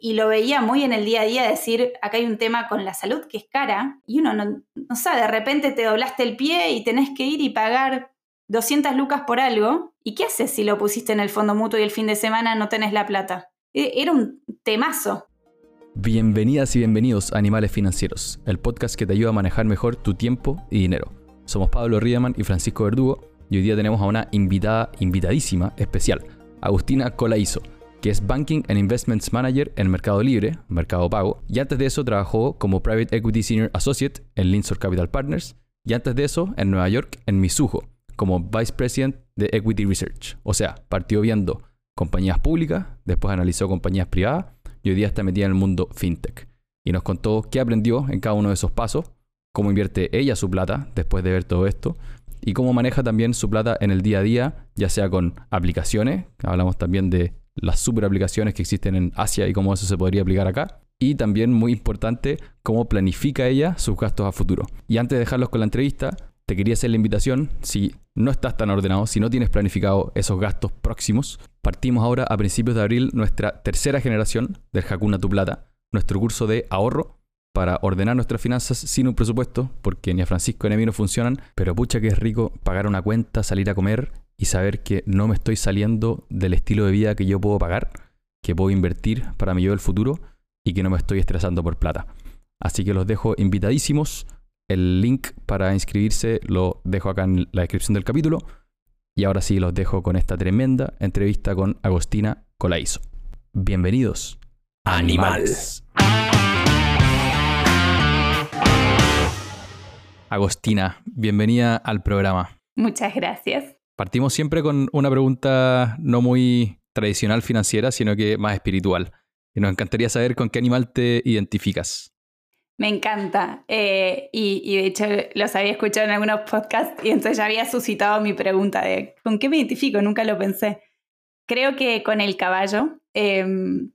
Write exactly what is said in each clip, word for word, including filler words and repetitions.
y lo veía muy en el día a día decir, acá hay un tema con la salud que es cara, y uno no, no sabe, de repente te doblaste el pie y tenés que ir y pagar doscientas lucas por algo, ¿y qué haces si lo pusiste en el fondo mutuo y el fin de semana no tenés la plata? Era un temazo. Bienvenidas y bienvenidos a Animales Financieros, el podcast que te ayuda a manejar mejor tu tiempo y dinero. Somos Pablo Riedemann y Francisco Verdugo, y hoy día tenemos a una invitada, invitadísima, especial, Agustina Colaizo, que es Banking and Investments Manager en Mercado Libre, Mercado Pago, y antes de eso trabajó como Private Equity Senior Associate en Linsor Capital Partners, y antes de eso en Nueva York en Mizuho, como Vice President de Equity Research. O sea, partió viendo compañías públicas, después analizó compañías privadas, y hoy día está metida en el mundo fintech. Y nos contó qué aprendió en cada uno de esos pasos, cómo invierte ella su plata después de ver todo esto, y cómo maneja también su plata en el día a día, ya sea con aplicaciones, hablamos también de las super aplicaciones que existen en Asia y cómo eso se podría aplicar acá, y también, muy importante, cómo planifica ella sus gastos a futuro. Y antes de dejarlos con la entrevista, te quería hacer la invitación, si no estás tan ordenado, si no tienes planificado esos gastos próximos, partimos ahora a principios de abril nuestra tercera generación del Hakuna Tu Plata, nuestro curso de ahorro para ordenar nuestras finanzas sin un presupuesto, porque ni a Francisco ni a mí no funcionan, pero pucha que es rico pagar una cuenta, salir a comer y saber que no me estoy saliendo del estilo de vida que yo puedo pagar, que puedo invertir para mi yo del futuro y que no me estoy estresando por plata. Así que los dejo invitadísimos. El link para inscribirse lo dejo acá en la descripción del capítulo. Y ahora sí los dejo con esta tremenda entrevista con Agustina Colaizo. Bienvenidos a Animales. Agustina, bienvenida al programa. Muchas gracias. Partimos siempre con una pregunta no muy tradicional financiera, sino que más espiritual. Y nos encantaría saber con qué animal te identificas. Me encanta. Eh, y, y de hecho los había escuchado en algunos podcasts y entonces ya había suscitado mi pregunta de ¿con qué me identifico? Nunca lo pensé. Creo que con el caballo. Eh,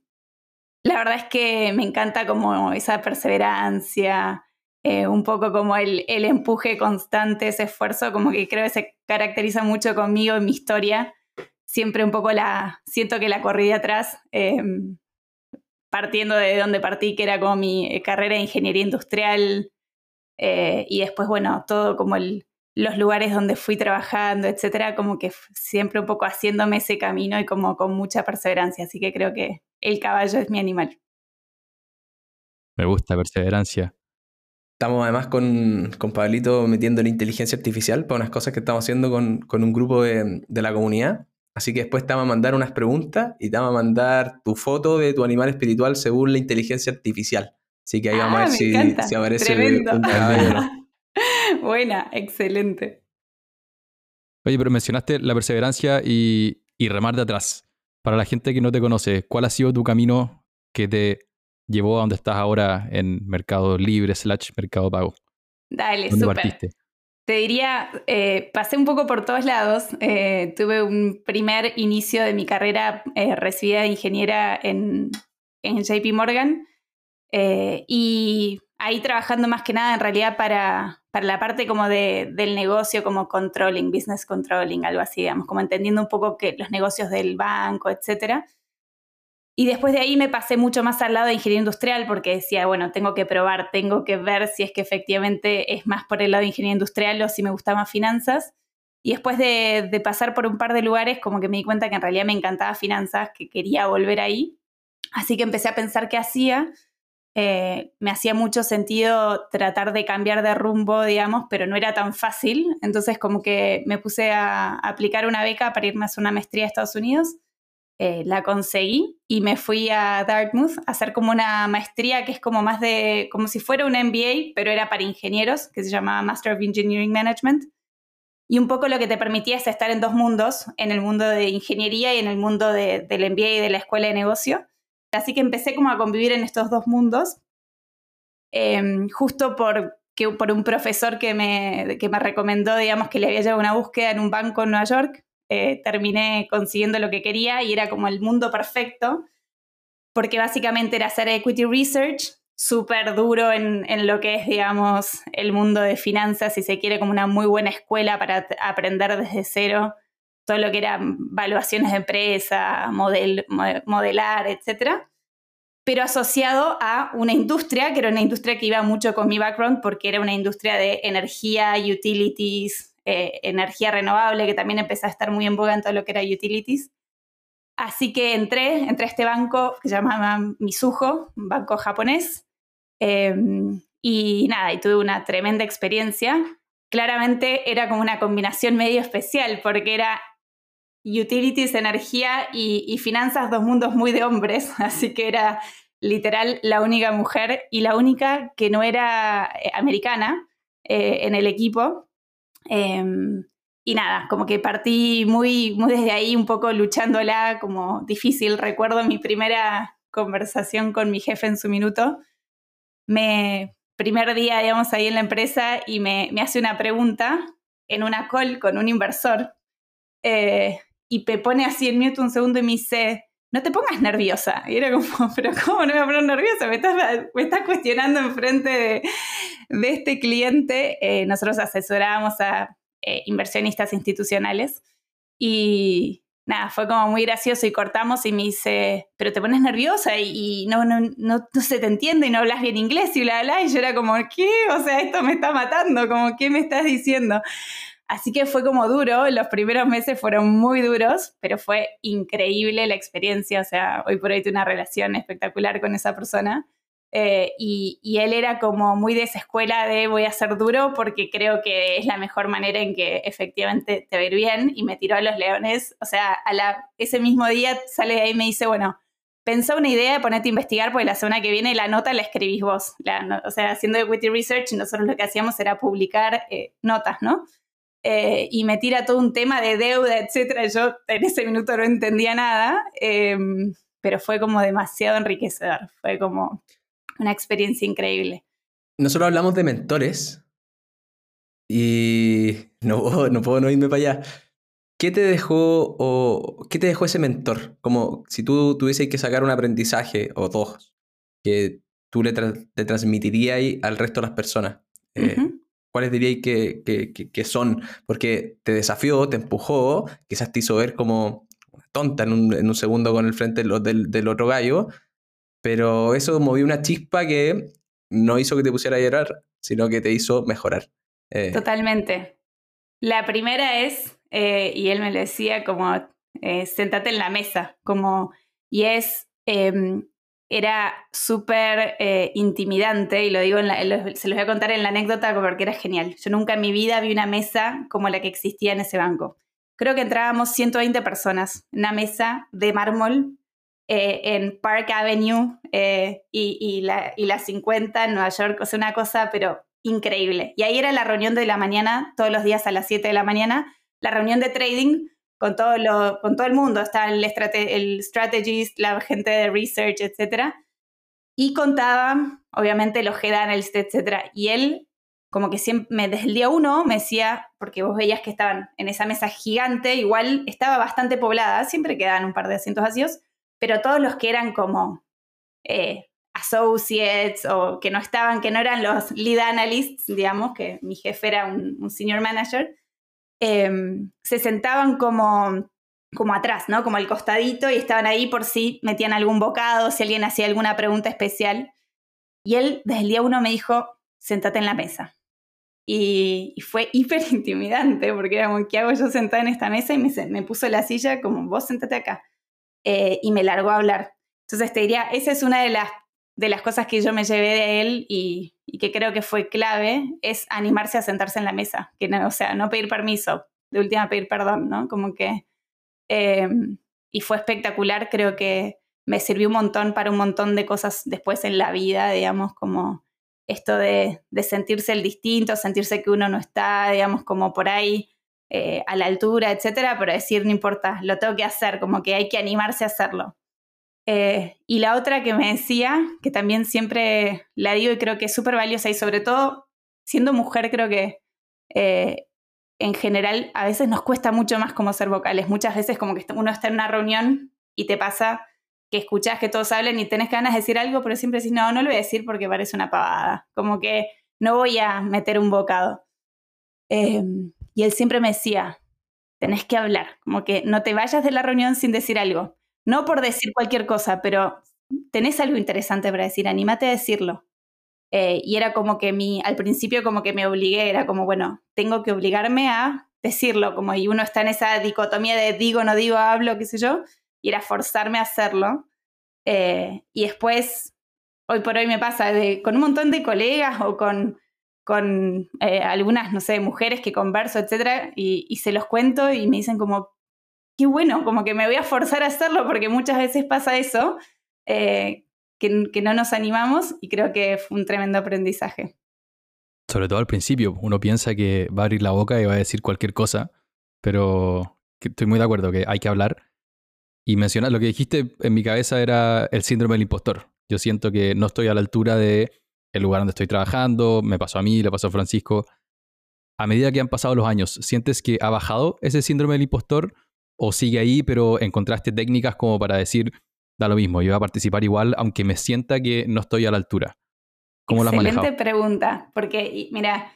la verdad es que me encanta como esa perseverancia, eh, un poco como el, el empuje constante, ese esfuerzo, como que creo que se caracteriza mucho conmigo en mi historia. Siempre un poco la siento que la corrí de atrás. Eh, partiendo de donde partí, que era como mi carrera de ingeniería industrial, eh, y después, bueno, todo como el, los lugares donde fui trabajando, etcétera, como que siempre un poco haciéndome ese camino y como con mucha perseverancia, así que creo que el caballo es mi animal. Me gusta, perseverancia. Estamos además con, con Pablito metiendo la inteligencia artificial para unas cosas que estamos haciendo con, con un grupo de, de la comunidad. Así que después te vamos a mandar unas preguntas y te vamos a mandar tu foto de tu animal espiritual según la inteligencia artificial. Así que ahí ah, vamos a ver si, si aparece Tremendo. un caballo. Buena, excelente. Oye, pero mencionaste la perseverancia y, y remar de atrás. Para la gente que no te conoce, ¿cuál ha sido tu camino que te llevó a donde estás ahora en Mercado Libre slash Mercado Pago? Dale, ¿Dónde súper. partiste? Te diría, eh, pasé un poco por todos lados. Eh, tuve un primer inicio de mi carrera eh, recibida de ingeniera en, en J P Morgan eh, y ahí trabajando más que nada en realidad para, para la parte como de, del negocio, como controlling, business controlling, algo así, digamos, como entendiendo un poco que los negocios del banco, etcétera. Y después de ahí me pasé mucho más al lado de ingeniería industrial porque decía, bueno, tengo que probar, tengo que ver si es que efectivamente es más por el lado de ingeniería industrial o si me gusta más finanzas. Y después de, de pasar por un par de lugares, como que me di cuenta que en realidad me encantaba finanzas, que quería volver ahí. Así que empecé a pensar qué hacía. Eh, me hacía mucho sentido tratar de cambiar de rumbo, digamos, pero no era tan fácil. Entonces como que me puse a, a aplicar una beca para irme a hacer una maestría a Estados Unidos. Eh, la conseguí y me fui a Dartmouth a hacer como una maestría que es como más de, como si fuera un M B A, pero era para ingenieros, que se llamaba Master of Engineering Management. Y un poco lo que te permitía es estar en dos mundos, en el mundo de ingeniería y en el mundo de, del M B A y de la escuela de negocio. Así que empecé como a convivir en estos dos mundos, eh, justo por, que, por un profesor que me, que me recomendó, digamos, que le había llevado una búsqueda en un banco en Nueva York. Eh, terminé consiguiendo lo que quería y era como el mundo perfecto, porque básicamente era hacer equity research, súper duro en, en lo que es, digamos, el mundo de finanzas, si se quiere, como una muy buena escuela para t- aprender desde cero todo lo que eran valuaciones de empresa, model, modelar, etcétera. pero asociado a una industria, que era una industria que iba mucho con mi background, porque era una industria de energía, utilities, eh, energía renovable, que también empezó a estar muy en boga en todo lo que era utilities. Así que entré, entré a este banco que se llamaba Mizuho, un banco japonés, eh, y nada, y tuve una tremenda experiencia. Claramente era como una combinación medio especial, porque era utilities, energía y, y finanzas, dos mundos muy de hombres, así que era literal la única mujer y la única que no era eh, americana eh, en el equipo. Eh, y nada, como que partí muy, muy desde ahí, un poco luchándola, como difícil. Recuerdo mi primera conversación con mi jefe en su minuto. Me, primer día, digamos, ahí en la empresa y me, me hace una pregunta en una call con un inversor. Eh, y me pone así en mute un segundo y me dice, no te pongas nerviosa. Y era como, pero ¿cómo no me voy a poner nerviosa? Me estás, me estás cuestionando enfrente de, de este cliente. Eh, nosotros asesorábamos a eh, inversionistas institucionales y nada, fue como muy gracioso y cortamos y me dice, pero te pones nerviosa y, y no, no, no, no se te entiende y no hablas bien inglés y bla, bla, y yo era como, ¿qué? O sea, esto me está matando, como, ¿qué me estás diciendo? Así que fue como duro, los primeros meses fueron muy duros, pero fue increíble la experiencia, o sea, hoy por hoy tengo una relación espectacular con esa persona. Eh, y, y él era como muy de esa escuela de voy a ser duro porque creo que es la mejor manera en que efectivamente te va a ir bien, y me tiró a los leones. O sea, a la, ese mismo día sale de ahí y me dice, bueno, pensá una idea de ponerte a investigar porque la semana que viene la nota la escribís vos. La, no, o sea, haciendo equity research, nosotros lo que hacíamos era publicar eh, notas, ¿no? Eh, y me tira todo un tema de deuda, etcétera. Yo en ese minuto no entendía nada, eh, pero fue como demasiado enriquecedor. Fue como una experiencia increíble. Nosotros hablamos de mentores y no, no puedo no irme para allá. ¿Qué te dejó o qué te dejó ese mentor? Como si tú tuvieses que sacar un aprendizaje o dos que tú le, tra- le transmitirías al resto de las personas. Eh, Uh-huh. ¿Cuáles diríais que, que, que, que son? Porque te desafió, te empujó, quizás te hizo ver como una tonta en un, en un segundo con el frente del, del, del otro gallo, pero eso movió una chispa que no hizo que te pusiera a llorar, sino que te hizo mejorar. Eh, Totalmente. La primera es, eh, y él me lo decía, como eh, sentate en la mesa, como, y es, eh, era súper eh, intimidante, y lo digo, en la, en lo, se los voy a contar en la anécdota porque era genial. Yo nunca en mi vida vi una mesa como la que existía en ese banco. Creo que entrábamos ciento veinte personas, una mesa de mármol eh, en Park Avenue eh, y, y, la, y la cincuenta en Nueva York, o sea, una cosa, pero increíble. Y ahí era la reunión de la mañana, todos los días a las siete de la mañana, la reunión de trading con todo, lo, con todo el mundo. Está el, strate, el strategist, la gente de research, etcétera. Y contaba, obviamente, los head analysts, etcétera. Y él, como que siempre, me, desde el día uno, me decía, porque vos veías que estaban en esa mesa gigante, igual estaba bastante poblada, siempre quedaban un par de asientos vacíos, pero todos los que eran como eh, associates o que no estaban, que no eran los lead analysts, digamos, que mi jefe era un, un senior manager, eh, se sentaban como, como atrás, ¿no? Como al costadito, y estaban ahí por si metían algún bocado, si alguien hacía alguna pregunta especial. Y él desde el día uno me dijo, sentate en la mesa. Y, y fue hiper intimidante porque era como, ¿qué hago yo sentada en esta mesa? Y me, me puso la silla como, vos sentate acá. Eh, y me largó a hablar. Entonces te diría, esa es una de las, de las cosas que yo me llevé de él y, y que creo que fue clave, es animarse a sentarse en la mesa. Que no, o sea, no pedir permiso, de última pedir perdón, ¿no? Como que... Eh, y fue espectacular, creo que me sirvió un montón para un montón de cosas después en la vida, digamos, como esto de, de sentirse el distinto, sentirse que uno no está, digamos, como por ahí eh, a la altura, etcétera, pero decir, no importa, lo tengo que hacer, como que hay que animarse a hacerlo. Eh, y la otra que me decía, que también siempre la digo y creo que es súper valiosa, y sobre todo siendo mujer creo que eh, en general a veces nos cuesta mucho más como ser vocales. Muchas veces como que uno está en una reunión y te pasa que escuchás que todos hablan y tenés ganas de decir algo, pero siempre decís, no, no lo voy a decir porque parece una pavada. Como que no voy a meter un bocado. Eh, y él siempre me decía, tenés que hablar, como que no te vayas de la reunión sin decir algo. No por decir cualquier cosa, pero tenés algo interesante para decir, anímate a decirlo. Eh, y era como que mi, al principio como que me obligué, era como, bueno, tengo que obligarme a decirlo, como y uno está en esa dicotomía de digo, no digo, hablo, qué sé yo, y era forzarme a hacerlo. Eh, y después, hoy por hoy me pasa de, con un montón de colegas o con, con eh, algunas, no sé, mujeres que converso, etcétera, y, y se los cuento y me dicen como, qué bueno, como que me voy a forzar a hacerlo porque muchas veces pasa eso, eh, que, que no nos animamos, y creo que fue un tremendo aprendizaje. Sobre todo al principio, uno piensa que va a abrir la boca y va a decir cualquier cosa, pero estoy muy de acuerdo que hay que hablar. Y mencionar lo que dijiste en mi cabeza era el síndrome del impostor. Yo siento que no estoy a la altura de el lugar donde estoy trabajando, me pasó a mí, le pasó a Francisco. A medida que han pasado los años, ¿sientes que ha bajado ese síndrome del impostor o sigue ahí, pero encontraste técnicas como para decir, da lo mismo, yo voy a participar igual, aunque me sienta que no estoy a la altura? ¿Cómo lo has manejado? Excelente pregunta, porque mira,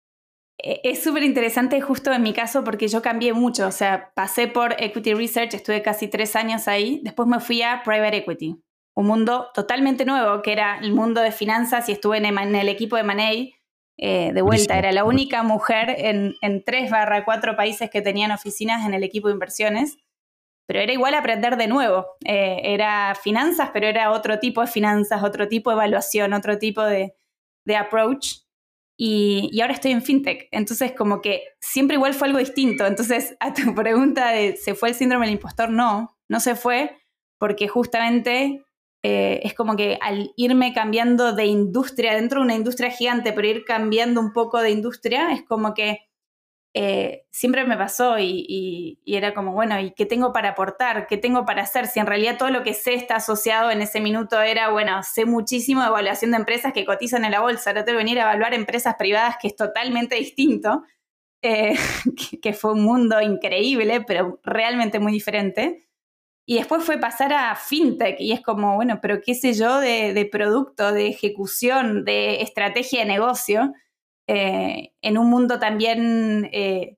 es súper interesante justo en mi caso porque yo cambié mucho, o sea, pasé por Equity Research, estuve casi tres años ahí, después me fui a Private Equity, un mundo totalmente nuevo, que era el mundo de finanzas, y estuve en el, en el equipo de M and A, eh, de vuelta, Buenísimo. Era la única mujer en, en tres barra cuatro países que tenían oficinas en el equipo de inversiones, pero era igual aprender de nuevo, eh, era finanzas, pero era otro tipo de finanzas, otro tipo de evaluación, otro tipo de, de approach. Y, y ahora estoy en fintech, entonces como que siempre igual fue algo distinto. Entonces, a tu pregunta de ¿se fue el síndrome del impostor? No, no se fue, porque justamente eh, es como que al irme cambiando de industria, dentro de una industria gigante, pero ir cambiando un poco de industria, es como que eh, siempre me pasó y, y, y era como, bueno, ¿y qué tengo para aportar? ¿Qué tengo para hacer? Si en realidad todo lo que sé está asociado en ese minuto era, bueno, sé muchísimo de evaluación de empresas que cotizan en la bolsa, ahora tengo que venir a evaluar empresas privadas, que es totalmente distinto, eh, que, que fue un mundo increíble, pero realmente muy diferente. Y después fue pasar a fintech y es como, bueno, pero qué sé yo de, de producto, de ejecución, de estrategia de negocio, eh, en un mundo también eh,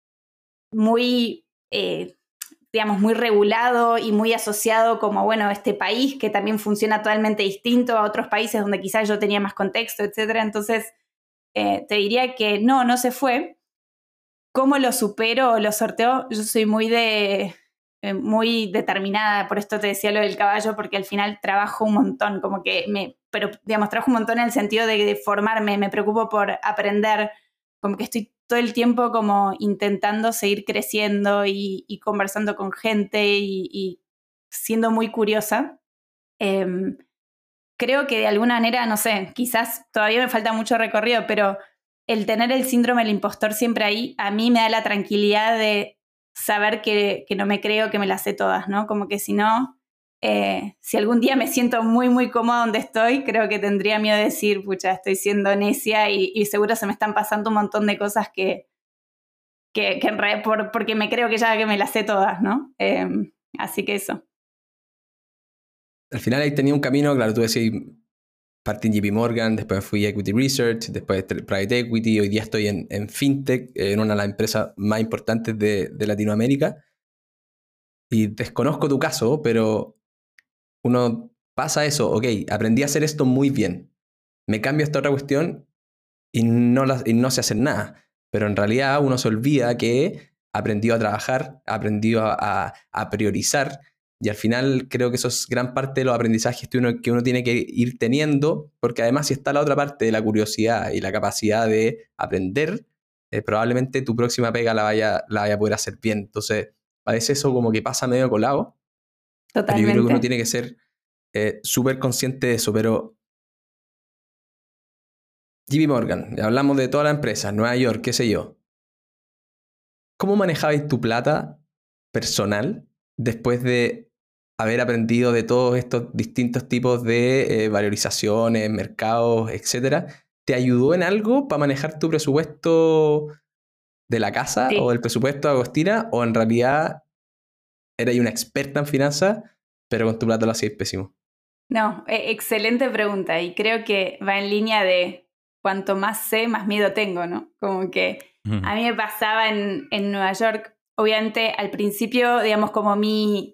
muy, eh, digamos, muy regulado y muy asociado como, bueno, este país que también funciona totalmente distinto a otros países donde quizás yo tenía más contexto, etcétera. Entonces, eh, te diría que no, no se fue. ¿Cómo lo supero o lo sorteo? Yo soy muy de... muy determinada, por esto te decía lo del caballo, porque al final trabajo un montón, como que me, pero digamos, trabajo un montón en el sentido de, de formarme, me preocupo por aprender, como que estoy todo el tiempo como intentando seguir creciendo y, y conversando con gente y, y siendo muy curiosa. Eh, creo que de alguna manera, no sé, quizás todavía me falta mucho recorrido, pero el tener el síndrome del impostor siempre ahí, a mí me da la tranquilidad de saber que, que no me creo que me las sé todas, ¿no? Como que si no, eh, si algún día me siento muy, muy cómoda donde estoy, creo que tendría miedo de decir, pucha, estoy siendo necia y, y seguro se me están pasando un montón de cosas que, que, que en realidad, por, porque me creo que ya que me las sé todas, ¿no? Eh, así que eso. Al final ahí tenía un camino, claro, tú decías, partí en J P Morgan, después fui a Equity Research, después Private Equity, hoy día estoy en, en FinTech, en una de las empresas más importantes de, de Latinoamérica. Y desconozco tu caso, pero uno pasa eso, ok, aprendí a hacer esto muy bien, me cambio a esta otra cuestión y no, la, y no sé hacer nada. Pero en realidad uno se olvida que aprendió a trabajar, aprendió a, a, a priorizar. Y al final creo que eso es gran parte de los aprendizajes que uno, que uno tiene que ir teniendo, porque además si está la otra parte de la curiosidad y la capacidad de aprender, eh, probablemente tu próxima pega la vaya, la vaya a poder hacer bien. Entonces, a veces eso como que pasa medio colado, Totalmente. pero yo creo que uno tiene que ser eh, súper consciente de eso. Pero J P Morgan, hablamos de toda la empresa, Nueva York, qué sé yo. ¿Cómo manejabais tu plata personal después de haber aprendido de todos estos distintos tipos de eh, valorizaciones, mercados, etcétera? ¿Te ayudó en algo para manejar tu presupuesto de la casa Sí. o el presupuesto de Agostina? ¿O en realidad eras una experta en finanzas, pero con tu plata lo hacías pésimo? No, eh, excelente pregunta, y creo que va en línea de cuanto más sé, más miedo tengo, ¿no? Como que Uh-huh. a mí me pasaba en, en Nueva York, obviamente al principio, digamos, como mi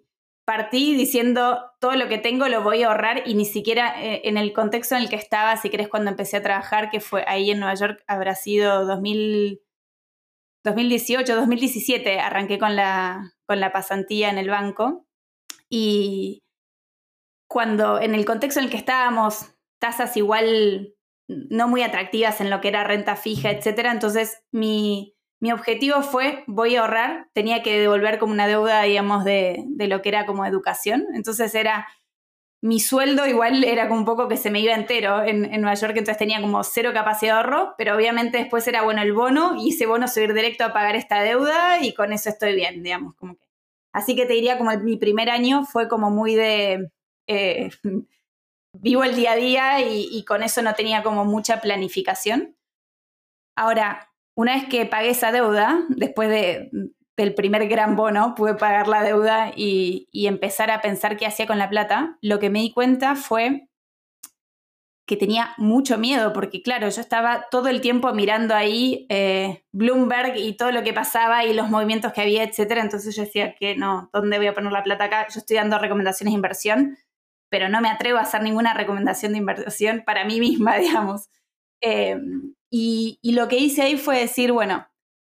partí diciendo todo lo que tengo lo voy a ahorrar y ni siquiera eh, en el contexto en el que estaba, si querés, cuando empecé a trabajar, que fue ahí en Nueva York, habrá sido dos mil, dos mil dieciocho, dos mil diecisiete, arranqué con la, con la pasantía en el banco. Y cuando en el contexto en el que estábamos, tasas igual no muy atractivas en lo que era renta fija, etcétera, entonces mi... Mi objetivo fue, voy a ahorrar, tenía que devolver como una deuda, digamos, de, de lo que era como educación. Entonces era, mi sueldo igual era como un poco que se me iba entero en, en Nueva York, entonces tenía como cero capacidad de ahorro, pero obviamente después era, bueno, el bono, y ese bono se iba a ir directo a pagar esta deuda y con eso estoy bien, digamos. Como que. Así que te diría como el, mi primer año fue como muy de, eh, vivo el día a día y, y con eso no tenía como mucha planificación. Ahora, una vez que pagué esa deuda, después de, del primer gran bono, pude pagar la deuda y, y empezar a pensar qué hacía con la plata, lo que me di cuenta fue que tenía mucho miedo, porque claro, yo estaba todo el tiempo mirando ahí eh, Bloomberg y todo lo que pasaba y los movimientos que había, etcétera. Entonces yo decía que no, ¿dónde voy a poner la plata acá? Yo estoy dando recomendaciones de inversión, pero no me atrevo a hacer ninguna recomendación de inversión para mí misma, digamos. Eh, Y, y lo que hice ahí fue decir, bueno,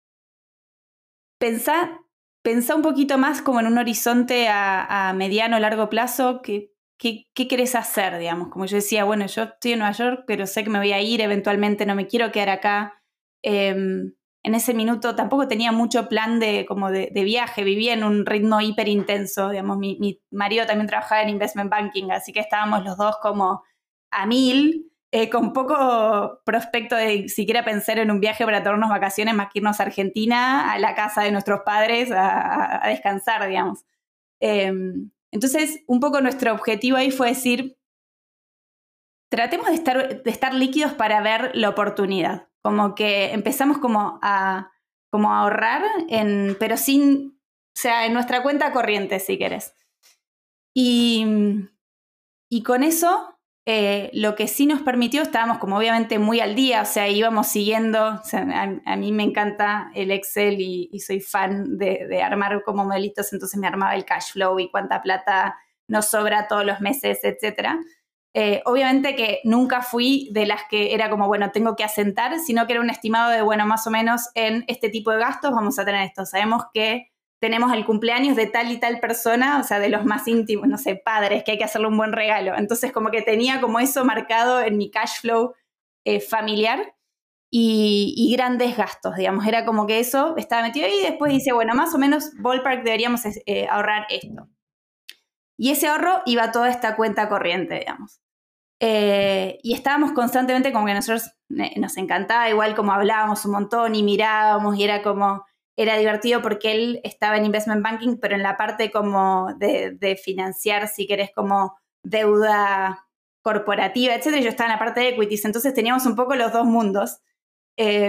pensá, pensá un poquito más como en un horizonte a, a mediano o largo plazo, ¿qué, qué, qué querés hacer, digamos? Como yo decía, bueno, yo estoy en Nueva York, pero sé que me voy a ir eventualmente, no me quiero quedar acá. Eh, en ese minuto tampoco tenía mucho plan de, como de, de viaje, vivía en un ritmo hiper intenso, digamos, mi, mi marido también trabajaba en investment banking, así que estábamos los dos como a mil, Eh, con poco prospecto de siquiera pensar en un viaje para tomarnos vacaciones más que irnos a Argentina, a la casa de nuestros padres, a, a descansar, digamos. Eh, entonces, un poco nuestro objetivo ahí fue decir, tratemos de estar, de estar líquidos para ver la oportunidad. Como que empezamos como a, como a ahorrar, en, pero sin, o sea, en nuestra cuenta corriente, si querés. Y, y con eso... Eh, lo que sí nos permitió, estábamos como obviamente muy al día, o sea, íbamos siguiendo, o sea, a, a mí me encanta el Excel y, y soy fan de, de armar como modelitos, entonces me armaba el cash flow y cuánta plata nos sobra todos los meses, etcétera. Eh, obviamente que nunca fui de las que era como, bueno, tengo que asentar, sino que era un estimado de, bueno, más o menos en este tipo de gastos vamos a tener esto. Sabemos que tenemos el cumpleaños de tal y tal persona, o sea, de los más íntimos, no sé, padres, que hay que hacerle un buen regalo. Entonces, como que tenía como eso marcado en mi cash flow eh, familiar y, y grandes gastos, digamos. Era como que eso estaba metido ahí y después dice, bueno, más o menos ballpark deberíamos eh, ahorrar esto. Y ese ahorro iba a toda esta cuenta corriente, digamos. Eh, y estábamos constantemente como que nosotros eh, nos encantaba, igual como hablábamos un montón y mirábamos y era como... Era divertido porque él estaba en investment banking, pero en la parte como de, de financiar, si querés, como deuda corporativa, etcétera. Yo estaba en la parte de equities, entonces teníamos un poco los dos mundos. Eh,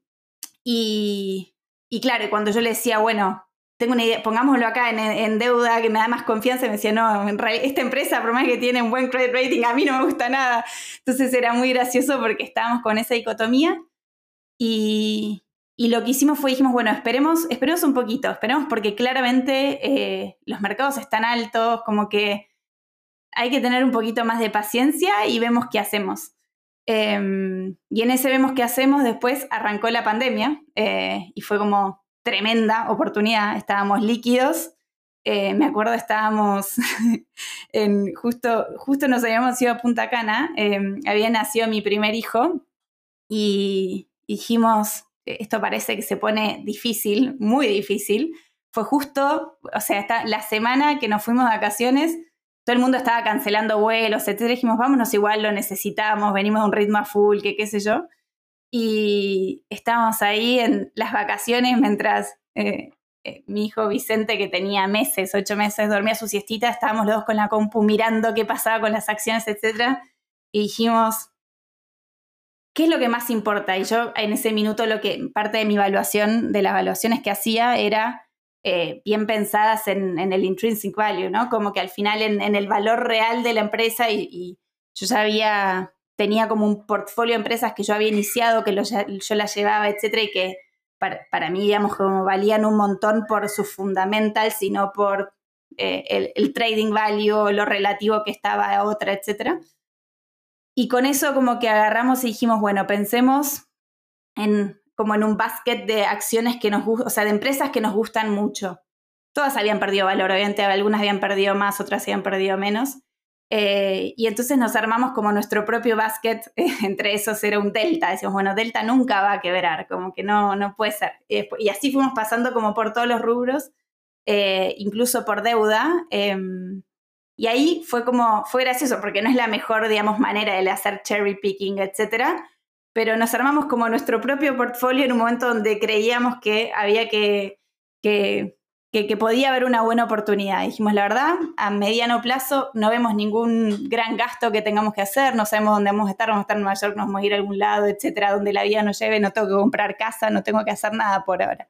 y, y claro, cuando yo le decía, bueno, tengo una idea, pongámoslo acá en, en deuda que me da más confianza, me decía, no, en realidad, esta empresa, por más que tiene un buen credit rating, a mí no me gusta nada. Entonces era muy gracioso porque estábamos con esa dicotomía y... Y lo que hicimos fue, dijimos, bueno, esperemos, esperemos un poquito, esperemos porque claramente eh, los mercados están altos, como que hay que tener un poquito más de paciencia y vemos qué hacemos. Eh, y en ese vemos qué hacemos, después arrancó la pandemia eh, y fue como tremenda oportunidad, estábamos líquidos. Eh, me acuerdo, estábamos en, justo, justo nos habíamos ido a Punta Cana, eh, había nacido mi primer hijo y dijimos... Esto parece que se pone difícil, muy difícil. Fue justo, o sea, esta, la semana que nos fuimos de vacaciones, todo el mundo estaba cancelando vuelos, etcétera. Dijimos, vámonos igual, lo necesitamos, venimos a un ritmo a full, que qué sé yo. Y estábamos ahí en las vacaciones mientras eh, eh, mi hijo Vicente, que tenía meses, ocho meses, dormía su siestita, estábamos los dos con la compu mirando qué pasaba con las acciones, etcétera. Y dijimos... ¿Qué es lo que más importa? Y yo en ese minuto lo que parte de mi evaluación, de las evaluaciones que hacía era eh, bien pensadas en, en el intrinsic value, ¿no? Como que al final en, en el valor real de la empresa y, y yo ya había, tenía como un portfolio de empresas que yo había iniciado, que lo, yo las llevaba, etcétera, y que para, para mí, digamos, como valían un montón por sus fundamentals y no por eh, el, el trading value, lo relativo que estaba a otra, etcétera. Y con eso como que agarramos y dijimos, bueno, pensemos en, como en un basket de acciones que nos gustan, o sea, de empresas que nos gustan mucho. Todas habían perdido valor, obviamente algunas habían perdido más, otras habían perdido menos. Eh, y entonces nos armamos como nuestro propio basket, eh, entre esos era un Delta. Decimos, bueno, Delta nunca va a quebrar, como que no, no puede ser. Y, después, y así fuimos pasando como por todos los rubros, eh, incluso por deuda. Eh, y ahí fue como, fue gracioso, porque no es la mejor, digamos, manera de hacer cherry picking, etcétera. Pero nos armamos como nuestro propio portfolio en un momento donde creíamos que había que... que Que, que podía haber una buena oportunidad. Dijimos, la verdad, a mediano plazo no vemos ningún gran gasto que tengamos que hacer, no sabemos dónde vamos a estar, vamos a estar en Nueva York, nos vamos a ir a algún lado, etcétera, donde la vida nos lleve, no tengo que comprar casa, no tengo que hacer nada por ahora.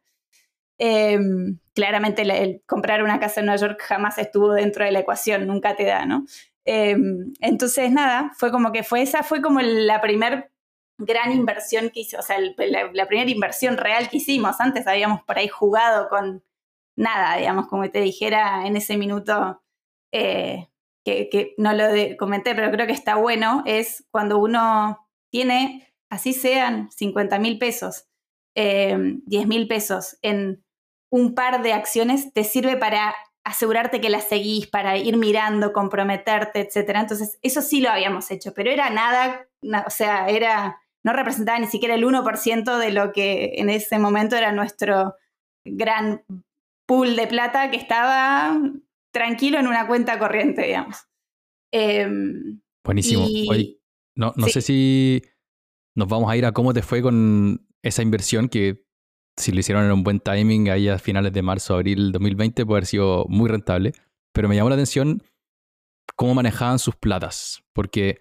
Eh, claramente el, el comprar una casa en Nueva York jamás estuvo dentro de la ecuación, nunca te da, ¿no? Eh, entonces, nada, fue como que fue esa fue como la primer gran inversión que hice, o sea, el, la, la primera inversión real que hicimos. Antes habíamos por ahí jugado con nada, digamos, como te dijera en ese minuto, eh, que, que no lo de, comenté, pero creo que está bueno, es cuando uno tiene, así sean cincuenta mil pesos, eh, diez mil pesos en un par de acciones, te sirve para asegurarte que las seguís, para ir mirando, comprometerte, etcétera. Entonces, eso sí lo habíamos hecho, pero era nada, na, o sea, era, no representaba ni siquiera el uno por ciento de lo que en ese momento era nuestro gran pool de plata que estaba tranquilo en una cuenta corriente, digamos. Eh, Buenísimo. y, Oye, no, no sí. sé si nos vamos a ir a cómo te fue con esa inversión, que si lo hicieron en un buen timing, ahí a finales de marzo, abril dos mil veinte, puede haber sido muy rentable. Pero me llamó la atención cómo manejaban sus platas, porque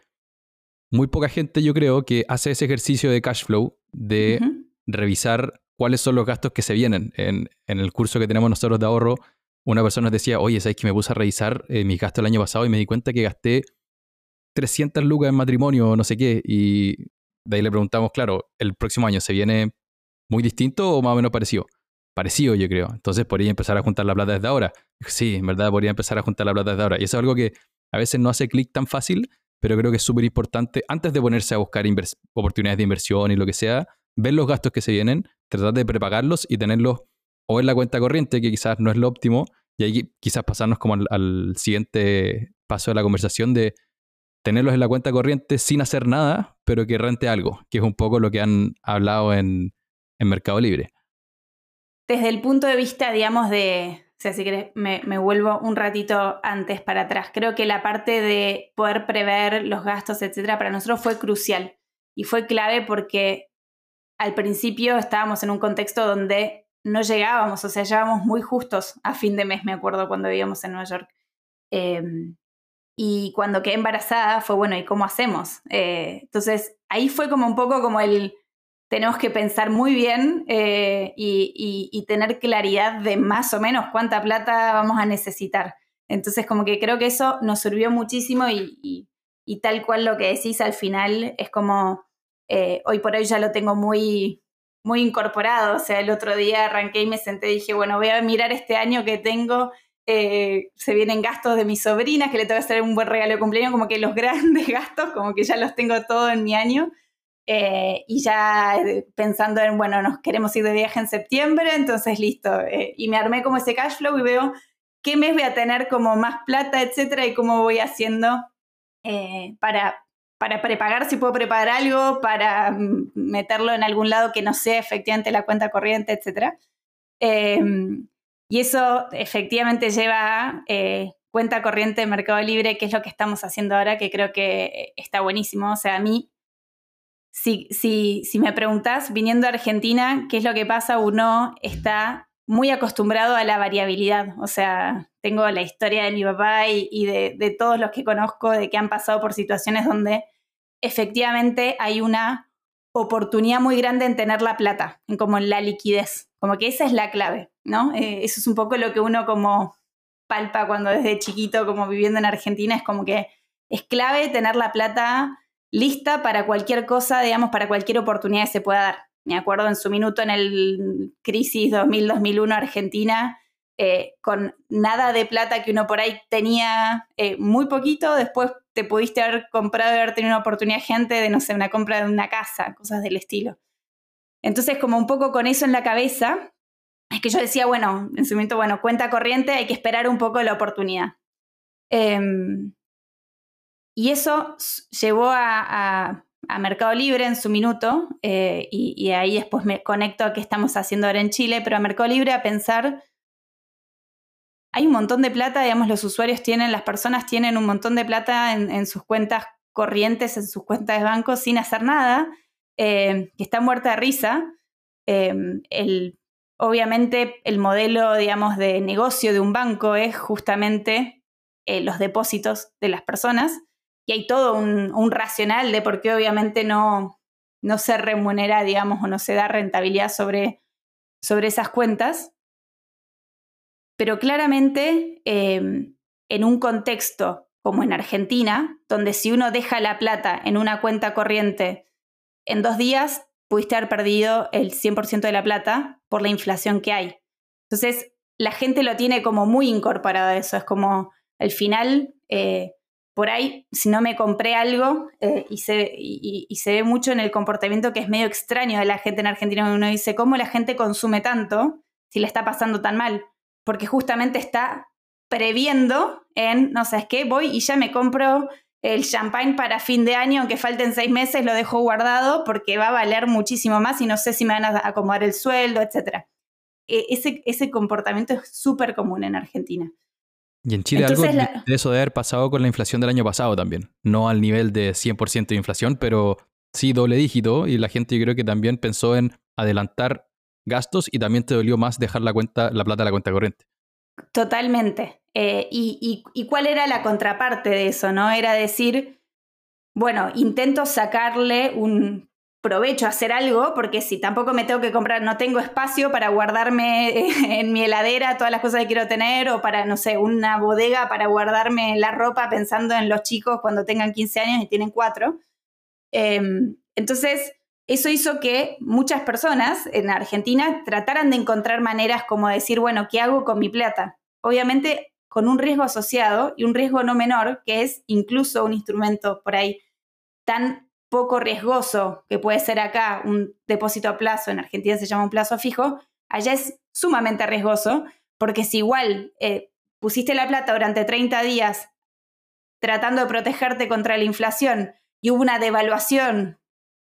muy poca gente, yo creo, que hace ese ejercicio de cash flow, de uh-huh. revisar cuáles son los gastos que se vienen. En, en el curso que tenemos nosotros de ahorro, una persona nos decía, oye, ¿sabes que me puse a revisar eh, mis gastos el año pasado y me di cuenta que gasté trescientas lucas en matrimonio o no sé qué? Y de ahí le preguntamos, claro, ¿el próximo año se viene muy distinto o más o menos parecido? Parecido, yo creo. Entonces podría empezar a juntar la plata desde ahora. Sí, en verdad podría empezar a juntar la plata desde ahora. Y eso es algo que a veces no hace clic tan fácil, pero creo que es súper importante, antes de ponerse a buscar invers- oportunidades de inversión y lo que sea, ver los gastos que se vienen, tratar de prepagarlos y tenerlos o en la cuenta corriente, que quizás no es lo óptimo, y ahí quizás pasarnos como al, al siguiente paso de la conversación de tenerlos en la cuenta corriente sin hacer nada, pero que rente algo, que es un poco lo que han hablado en, en Mercado Libre. Desde el punto de vista, digamos, de... O sea, si querés, me, me vuelvo un ratito antes para atrás. Creo que la parte de poder prever los gastos, etcétera, para nosotros fue crucial. Y fue clave porque al principio estábamos en un contexto donde no llegábamos, o sea, llegábamos muy justos a fin de mes, me acuerdo, cuando vivíamos en Nueva York. Eh, y cuando quedé embarazada fue, bueno, ¿y cómo hacemos? Eh, entonces, ahí fue como un poco como el... Tenemos que pensar muy bien eh, y, y, y tener claridad de más o menos cuánta plata vamos a necesitar. Entonces, como que creo que eso nos sirvió muchísimo y, y, y tal cual lo que decís al final es como, eh, hoy por hoy ya lo tengo muy, muy incorporado. O sea, el otro día arranqué y me senté y dije, bueno, voy a mirar este año que tengo, eh, se vienen gastos de mis sobrinas, que le tengo que hacer un buen regalo de cumpleaños, como que los grandes gastos, como que ya los tengo todo en mi año. Eh, y ya pensando en, bueno, nos queremos ir de viaje en septiembre, entonces listo. Eh, y me armé como ese cash flow y veo qué mes voy a tener como más plata, etcétera, y cómo voy haciendo eh, para, para prepagar, si puedo prepagar algo, para mm, meterlo en algún lado que no sea efectivamente la cuenta corriente, etcétera. Eh, y eso efectivamente lleva a eh, cuenta corriente de Mercado Libre, que es lo que estamos haciendo ahora, que creo que está buenísimo. O sea, a mí, Si, si, si me preguntás, viniendo a Argentina, ¿qué es lo que pasa? Uno está muy acostumbrado a la variabilidad. O sea, tengo la historia de mi papá y, y de, de todos los que conozco, de que han pasado por situaciones donde efectivamente hay una oportunidad muy grande en tener la plata, en como en la liquidez. Como que esa es la clave, ¿no? Eh, eso es un poco lo que uno como palpa cuando desde chiquito, como viviendo en Argentina, es como que es clave tener la plata lista para cualquier cosa, digamos, para cualquier oportunidad que se pueda dar. Me acuerdo en su minuto en el crisis dos mil dos mil uno Argentina, eh, con nada de plata que uno por ahí tenía, eh, muy poquito, después te pudiste haber comprado y haber tenido una oportunidad gente de, no sé, una compra de una casa, cosas del estilo. Entonces, como un poco con eso en la cabeza, es que yo decía, bueno, en su momento, bueno, cuenta corriente, hay que esperar un poco la oportunidad. Eh, y eso llevó a, a, a Mercado Libre en su minuto, eh, y, y ahí después me conecto a qué estamos haciendo ahora en Chile, pero a Mercado Libre a pensar, hay un montón de plata, digamos, los usuarios tienen, las personas tienen un montón de plata en, en sus cuentas corrientes, en sus cuentas de banco, sin hacer nada, eh, que está muerta de risa. Eh, el, obviamente el modelo, digamos, de negocio de un banco es justamente eh, los depósitos de las personas, y hay todo un, un racional de por qué obviamente no, no se remunera, digamos, o no se da rentabilidad sobre, sobre esas cuentas. Pero claramente eh, en un contexto como en Argentina, donde si uno deja la plata en una cuenta corriente, en dos días pudiste haber perdido el cien por ciento de la plata por la inflación que hay. Entonces, la gente lo tiene como muy incorporado a eso. Es como, al final, eh, por ahí, si no me compré algo, eh, y, se, y, y se ve mucho en el comportamiento que es medio extraño de la gente en Argentina, cuando uno dice, ¿cómo la gente consume tanto si le está pasando tan mal? Porque justamente está previendo en, no sabes qué, voy y ya me compro el champagne para fin de año, aunque falten seis meses, lo dejo guardado porque va a valer muchísimo más y no sé si me van a acomodar el sueldo, etcétera. E- ese, ese comportamiento es súper común en Argentina. Y en Chile Entonces, algo de la... eso debe haber pasado con la inflación del año pasado también. No al nivel de cien por ciento de inflación, pero sí doble dígito. Y la gente yo creo que también pensó en adelantar gastos y también te dolió más dejar la cuenta, la plata de la cuenta corriente. Totalmente. Eh, y, y, ¿Y cuál era la contraparte de eso, no? Era decir, bueno, intento sacarle un provecho, hacer algo, porque si tampoco me tengo que comprar, no tengo espacio para guardarme en mi heladera todas las cosas que quiero tener, o para, no sé, una bodega para guardarme la ropa pensando en los chicos cuando tengan quince años y tienen cuatro. Eh, entonces, eso hizo que muchas personas en Argentina trataran de encontrar maneras como decir, bueno, ¿qué hago con mi plata? Obviamente con un riesgo asociado y un riesgo no menor, que es incluso un instrumento por ahí tan poco riesgoso que puede ser acá un depósito a plazo, en Argentina se llama un plazo fijo, allá es sumamente riesgoso, porque si igual eh, pusiste la plata durante treinta días tratando de protegerte contra la inflación y hubo una devaluación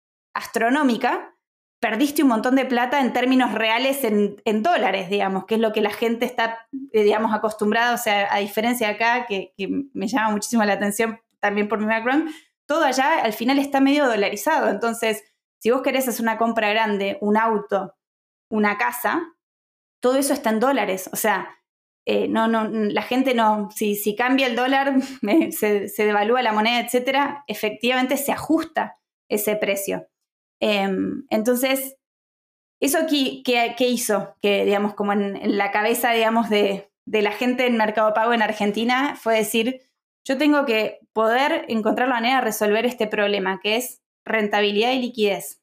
astronómica, perdiste un montón de plata en términos reales en, en dólares, digamos, que es lo que la gente está, eh, digamos, acostumbrada, o sea, a diferencia de acá, que, que me llama muchísimo la atención también por mi background, todo allá al final está medio dolarizado. Entonces, si vos querés hacer una compra grande, un auto, una casa, todo eso está en dólares. O sea, eh, no, no, la gente no, si, si cambia el dólar, se, se devalúa la moneda, etcétera, efectivamente se ajusta ese precio. Eh, entonces, ¿eso qué, qué, qué hizo? Que, digamos, como en, en la cabeza, digamos, de, de la gente en Mercado Pago en Argentina, fue decir, yo tengo que poder encontrar la manera de resolver este problema, que es rentabilidad y liquidez.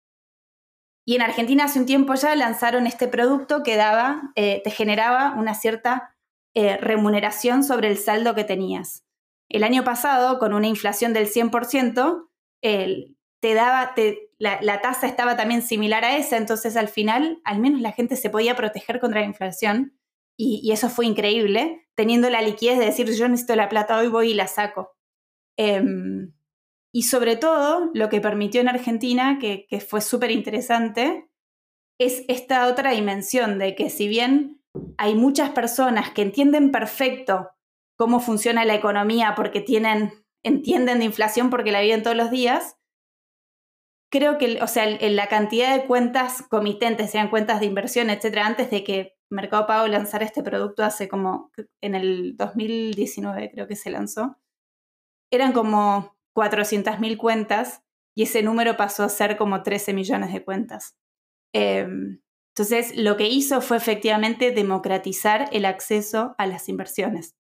Y en Argentina hace un tiempo ya lanzaron este producto que daba, eh, te generaba una cierta eh, remuneración sobre el saldo que tenías. El año pasado, con una inflación del cien por ciento, el, te daba, te, la, la tasa estaba también similar a esa, entonces al final al menos la gente se podía proteger contra la inflación y, y eso fue increíble, teniendo la liquidez de decir yo necesito la plata hoy, voy y la saco. Eh, y sobre todo lo que permitió en Argentina, que, que fue súper interesante, es esta otra dimensión de que si bien hay muchas personas que entienden perfecto cómo funciona la economía porque tienen, entienden de inflación porque la viven todos los días, creo que, o sea, la cantidad de cuentas comitentes, sean cuentas de inversión, etcétera, antes de que Mercado Pago lanzara este producto hace como, en el dos mil diecinueve creo que se lanzó, eran como cuatrocientas mil cuentas y ese número pasó a ser como trece millones de cuentas. Eh, entonces, lo que hizo fue efectivamente democratizar el acceso a las inversiones.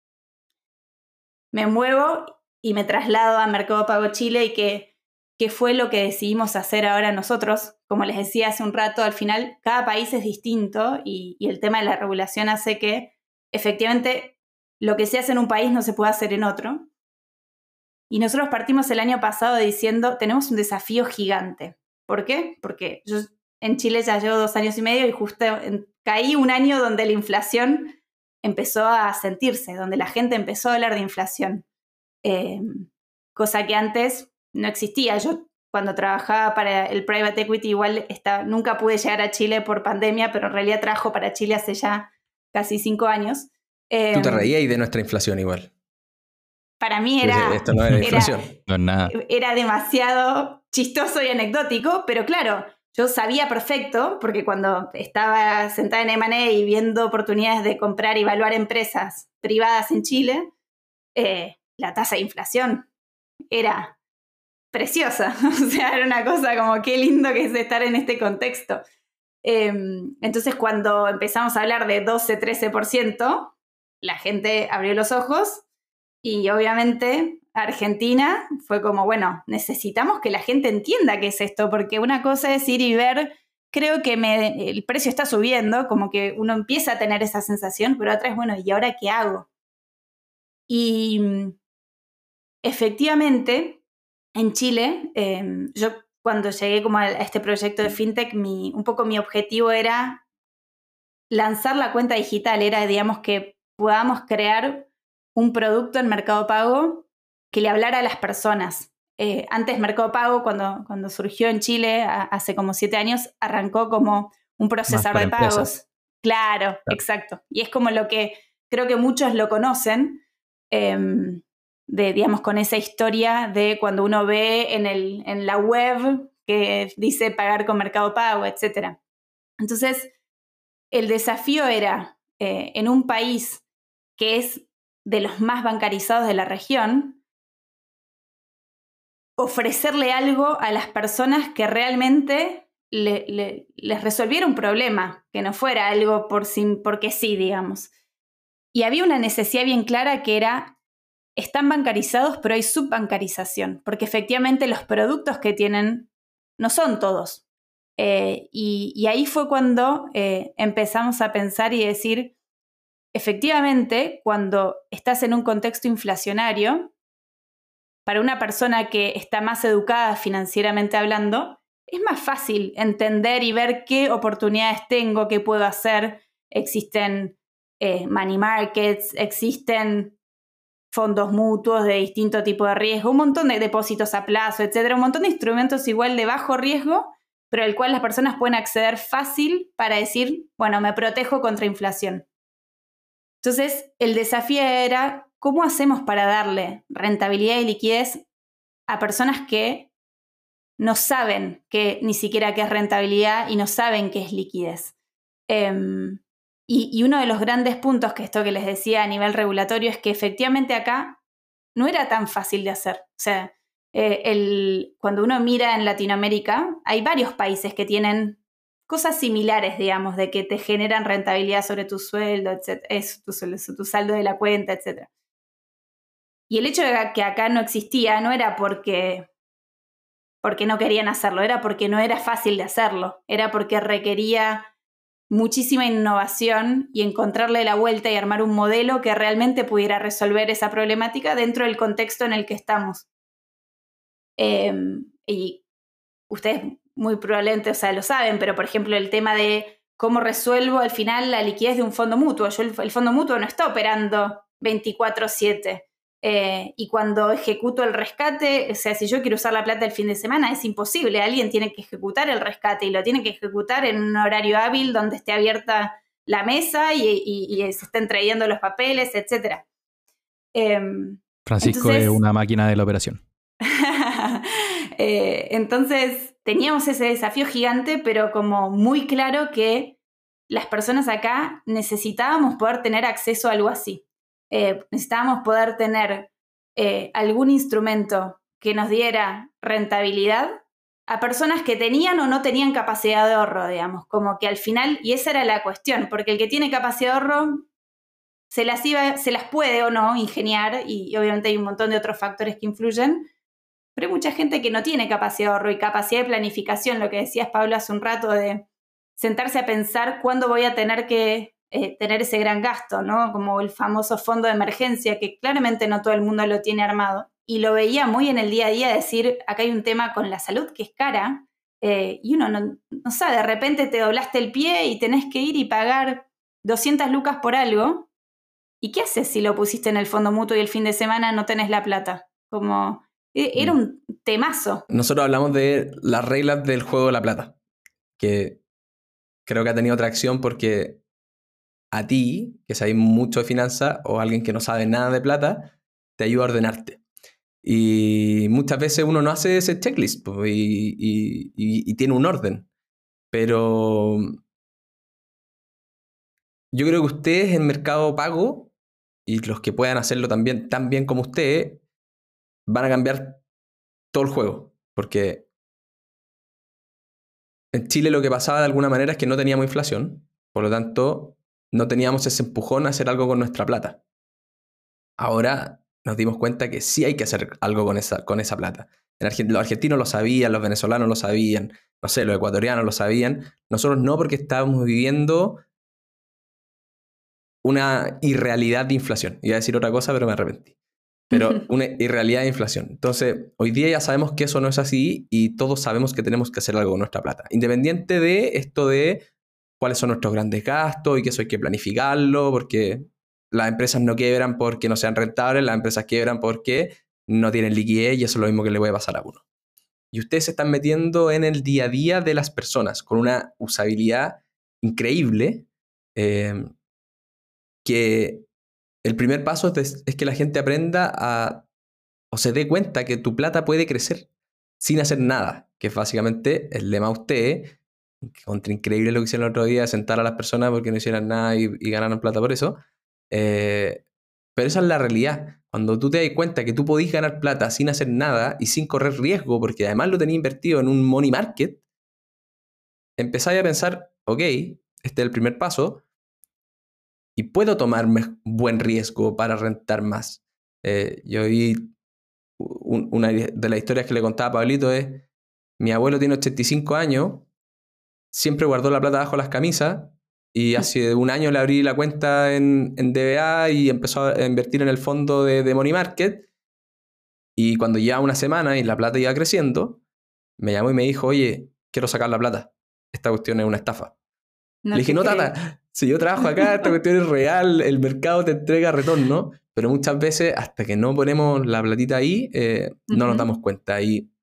Me muevo y me traslado a Mercado Pago Chile y que, que fue lo que decidimos hacer ahora nosotros. Como les decía hace un rato, al final cada país es distinto y, y el tema de la regulación hace que efectivamente lo que se hace en un país no se puede hacer en otro. Y nosotros partimos el año pasado diciendo, tenemos un desafío gigante. ¿Por qué? Porque yo en Chile ya llevo dos años y medio y justo en, caí un año donde la inflación empezó a sentirse, donde la gente empezó a hablar de inflación. Eh, cosa que antes no existía. Yo cuando trabajaba para el private equity igual estaba, nunca pude llegar a Chile por pandemia, pero en realidad trabajo para Chile hace ya casi cinco años. Eh, Tú te reías de nuestra inflación igual. Para mí era, Esto no es inflación. Era, no es nada. Era demasiado chistoso y anecdótico, pero claro, yo sabía perfecto, porque cuando estaba sentada en eme and A y viendo oportunidades de comprar y evaluar empresas privadas en Chile, eh, la tasa de inflación era preciosa. O sea, era una cosa como qué lindo que es estar en este contexto. Eh, entonces, cuando empezamos a hablar de doce, trece por ciento, la gente abrió los ojos y obviamente Argentina fue como, bueno, necesitamos que la gente entienda qué es esto, porque una cosa es ir y ver, creo que me, el precio está subiendo, como que uno empieza a tener esa sensación, pero otra es, bueno, ¿y ahora qué hago? Y efectivamente, en Chile, eh, yo cuando llegué como a este proyecto de FinTech, mi, un poco mi objetivo era lanzar la cuenta digital, era, digamos, que podamos crear un producto en Mercado Pago que le hablara a las personas. Eh, antes Mercado Pago, cuando, cuando surgió en Chile, a, hace como siete años, arrancó como un procesador de empresas. pagos. Claro, claro, exacto. Y es como lo que creo que muchos lo conocen, eh, de, digamos, con esa historia de cuando uno ve en, el, en la web que dice pagar con Mercado Pago, etcétera. Entonces, el desafío era, eh, en un país que es de los más bancarizados de la región, ofrecerle algo a las personas que realmente le, le, les resolviera un problema, que no fuera algo por sin, porque sí, digamos. Y había una necesidad bien clara que era, están bancarizados, pero hay subbancarización, porque efectivamente los productos que tienen no son todos. Eh, y, y ahí fue cuando eh, empezamos a pensar y decir, efectivamente, cuando estás en un contexto inflacionario, para una persona que está más educada financieramente hablando, es más fácil entender y ver qué oportunidades tengo, qué puedo hacer. Existen eh, money markets, existen fondos mutuos de distinto tipo de riesgo, un montón de depósitos a plazo, etcétera, un montón de instrumentos igual de bajo riesgo, pero al cual las personas pueden acceder fácil para decir, bueno, me protejo contra inflación. Entonces, el desafío era, ¿cómo hacemos para darle rentabilidad y liquidez a personas que no saben que, ni siquiera qué es rentabilidad y no saben qué es liquidez? Eh, y, y uno de los grandes puntos que esto que les decía a nivel regulatorio es que efectivamente acá no era tan fácil de hacer. O sea, eh, el, cuando uno mira en Latinoamérica, hay varios países que tienen cosas similares, digamos, de que te generan rentabilidad sobre tu sueldo, etcétera, eso, tu, sueldo, tu saldo de la cuenta, etcétera. Y el hecho de que acá no existía no era porque, porque no querían hacerlo, era porque no era fácil de hacerlo, era porque requería muchísima innovación y encontrarle la vuelta y armar un modelo que realmente pudiera resolver esa problemática dentro del contexto en el que estamos. Eh, y ustedes muy probablemente, o sea, lo saben, pero por ejemplo el tema de cómo resuelvo al final la liquidez de un fondo mutuo. Yo el, el fondo mutuo no está operando veinticuatro siete. Eh, y cuando ejecuto el rescate, o sea, si yo quiero usar la plata el fin de semana, es imposible. Alguien tiene que ejecutar el rescate y lo tiene que ejecutar en un horario hábil donde esté abierta la mesa y, y, y se estén trayendo los papeles, etcétera. Eh, Francisco entonces, es una máquina de la operación. eh, entonces, teníamos ese desafío gigante, pero como muy claro que las personas acá necesitábamos poder tener acceso a algo así. Eh, necesitábamos poder tener eh, algún instrumento que nos diera rentabilidad a personas que tenían o no tenían capacidad de ahorro, digamos, como que al final, y esa era la cuestión, porque el que tiene capacidad de ahorro se las, iba, se las puede o no ingeniar, y, y obviamente hay un montón de otros factores que influyen, pero hay mucha gente que no tiene capacidad de ahorro y capacidad de planificación, lo que decías, Pablo, hace un rato, de sentarse a pensar cuándo voy a tener que eh, tener ese gran gasto, ¿no? Como el famoso fondo de emergencia, que claramente no todo el mundo lo tiene armado. Y lo veía muy en el día a día decir, acá hay un tema con la salud que es cara, eh, y uno no, no sabe, de repente te doblaste el pie y tenés que ir y pagar doscientas lucas por algo. ¿Y qué haces si lo pusiste en el fondo mutuo y el fin de semana no tenés la plata? Como, era un temazo. Nosotros hablamos de las reglas del juego de la plata, que creo que ha tenido tracción porque a ti, que sabes mucho de finanzas, o a alguien que no sabe nada de plata, te ayuda a ordenarte. Y muchas veces uno no hace ese checklist pues, y, y, y, y tiene un orden. Pero yo creo que ustedes en Mercado Pago, y los que puedan hacerlo también tan bien como ustedes, van a cambiar todo el juego. Porque en Chile lo que pasaba de alguna manera es que no teníamos inflación. Por lo tanto, no teníamos ese empujón a hacer algo con nuestra plata. Ahora nos dimos cuenta que sí hay que hacer algo con esa, con esa plata. En Argent- los argentinos lo sabían, los venezolanos lo sabían, no sé, los ecuatorianos lo sabían. Nosotros no, porque estábamos viviendo una irrealidad de inflación. Iba a decir otra cosa, pero me arrepentí. Pero una irrealidad de inflación. Entonces, hoy día ya sabemos que eso no es así y todos sabemos que tenemos que hacer algo con nuestra plata. Independiente de esto de cuáles son nuestros grandes gastos y que eso hay que planificarlo, porque las empresas no quiebran porque no sean rentables, las empresas quiebran porque no tienen liquidez y eso es lo mismo que le puede pasar a uno. Y ustedes se están metiendo en el día a día de las personas con una usabilidad increíble, eh, que el primer paso es, es que la gente aprenda a, o se dé cuenta que tu plata puede crecer sin hacer nada, que es básicamente el lema de ustedes. Contra increíble lo que hicieron el otro día, sentar a las personas porque no hicieran nada y, y ganaran plata por eso. Eh, pero esa es la realidad. Cuando tú te das cuenta que tú podís ganar plata sin hacer nada y sin correr riesgo, porque además lo tenías invertido en un money market, empezáis a pensar, ok, este es el primer paso y puedo tomar buen riesgo para rentar más. Eh, yo vi un, una de las historias que le contaba a Pablito es, mi abuelo tiene ochenta y cinco años, siempre guardó la plata bajo las camisas y hace un año le abrí la cuenta en, en D B A y empezó a invertir en el fondo de, de Money Market, y cuando ya una semana y la plata iba creciendo, me llamó y me dijo, oye, quiero sacar la plata, esta cuestión es una estafa. No Le dije, no, creo. tata, si yo trabajo acá, esta cuestión es real, el mercado te entrega retorno, pero muchas veces hasta que no ponemos la platita ahí, eh, no uh-huh. nos damos cuenta. Y,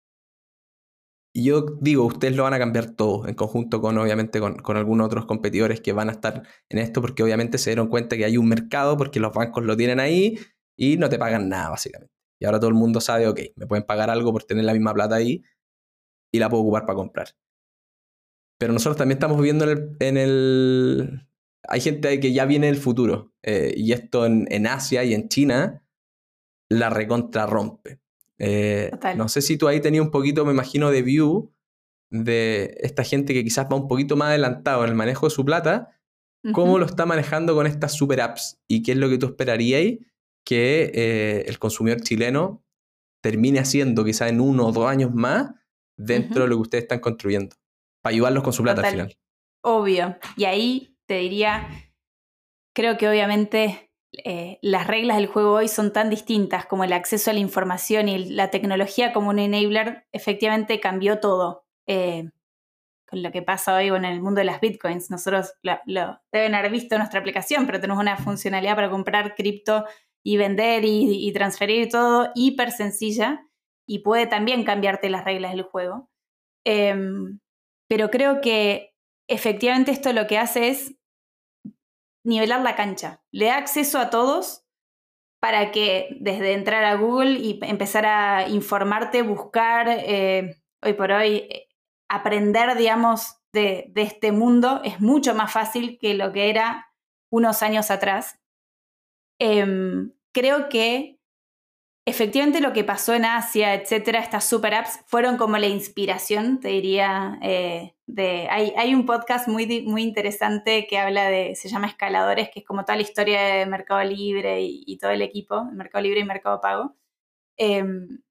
y yo digo, ustedes lo van a cambiar todo, en conjunto con, obviamente, con, con algunos otros competidores que van a estar en esto, porque obviamente se dieron cuenta que hay un mercado, porque los bancos lo tienen ahí y no te pagan nada, básicamente. Y ahora todo el mundo sabe, ok, me pueden pagar algo por tener la misma plata ahí y la puedo ocupar para comprar. Pero nosotros también estamos viviendo en el... En el... Hay gente que ya viene el futuro. Eh, y esto en, en Asia y en China la recontra rompe. Eh, no sé si tú ahí tenías un poquito, me imagino, de view de esta gente que quizás va un poquito más adelantado en el manejo de su plata. Uh-huh. ¿Cómo lo está manejando con estas super apps? ¿Y qué es lo que tú esperarías que eh, el consumidor chileno termine haciendo quizás en uno o dos años más dentro uh-huh. de lo que ustedes están construyendo? Para ayudarlos con su plata Total. al final. Obvio. Y ahí te diría, creo que obviamente eh, las reglas del juego hoy son tan distintas, como el acceso a la información y la tecnología como un enabler efectivamente cambió todo. Eh, con lo que pasa hoy en el mundo de las bitcoins. Nosotros lo, lo deben haber visto en nuestra aplicación, pero tenemos una funcionalidad para comprar cripto y vender y, y transferir todo hiper sencilla, y puede también cambiarte las reglas del juego. Eh, Pero creo que efectivamente esto lo que hace es nivelar la cancha. Le da acceso a todos para que desde entrar a Google y empezar a informarte, buscar, eh, hoy por hoy, eh, aprender, digamos, de, de este mundo es mucho más fácil que lo que era unos años atrás. Eh, creo que efectivamente lo que pasó en Asia, etcétera, estas super apps fueron como la inspiración, te diría. Eh, de, hay, hay un podcast muy, muy interesante que habla de, se llama Escaladores, que es como toda la historia de Mercado Libre y, y todo el equipo, Mercado Libre y Mercado Pago. Eh,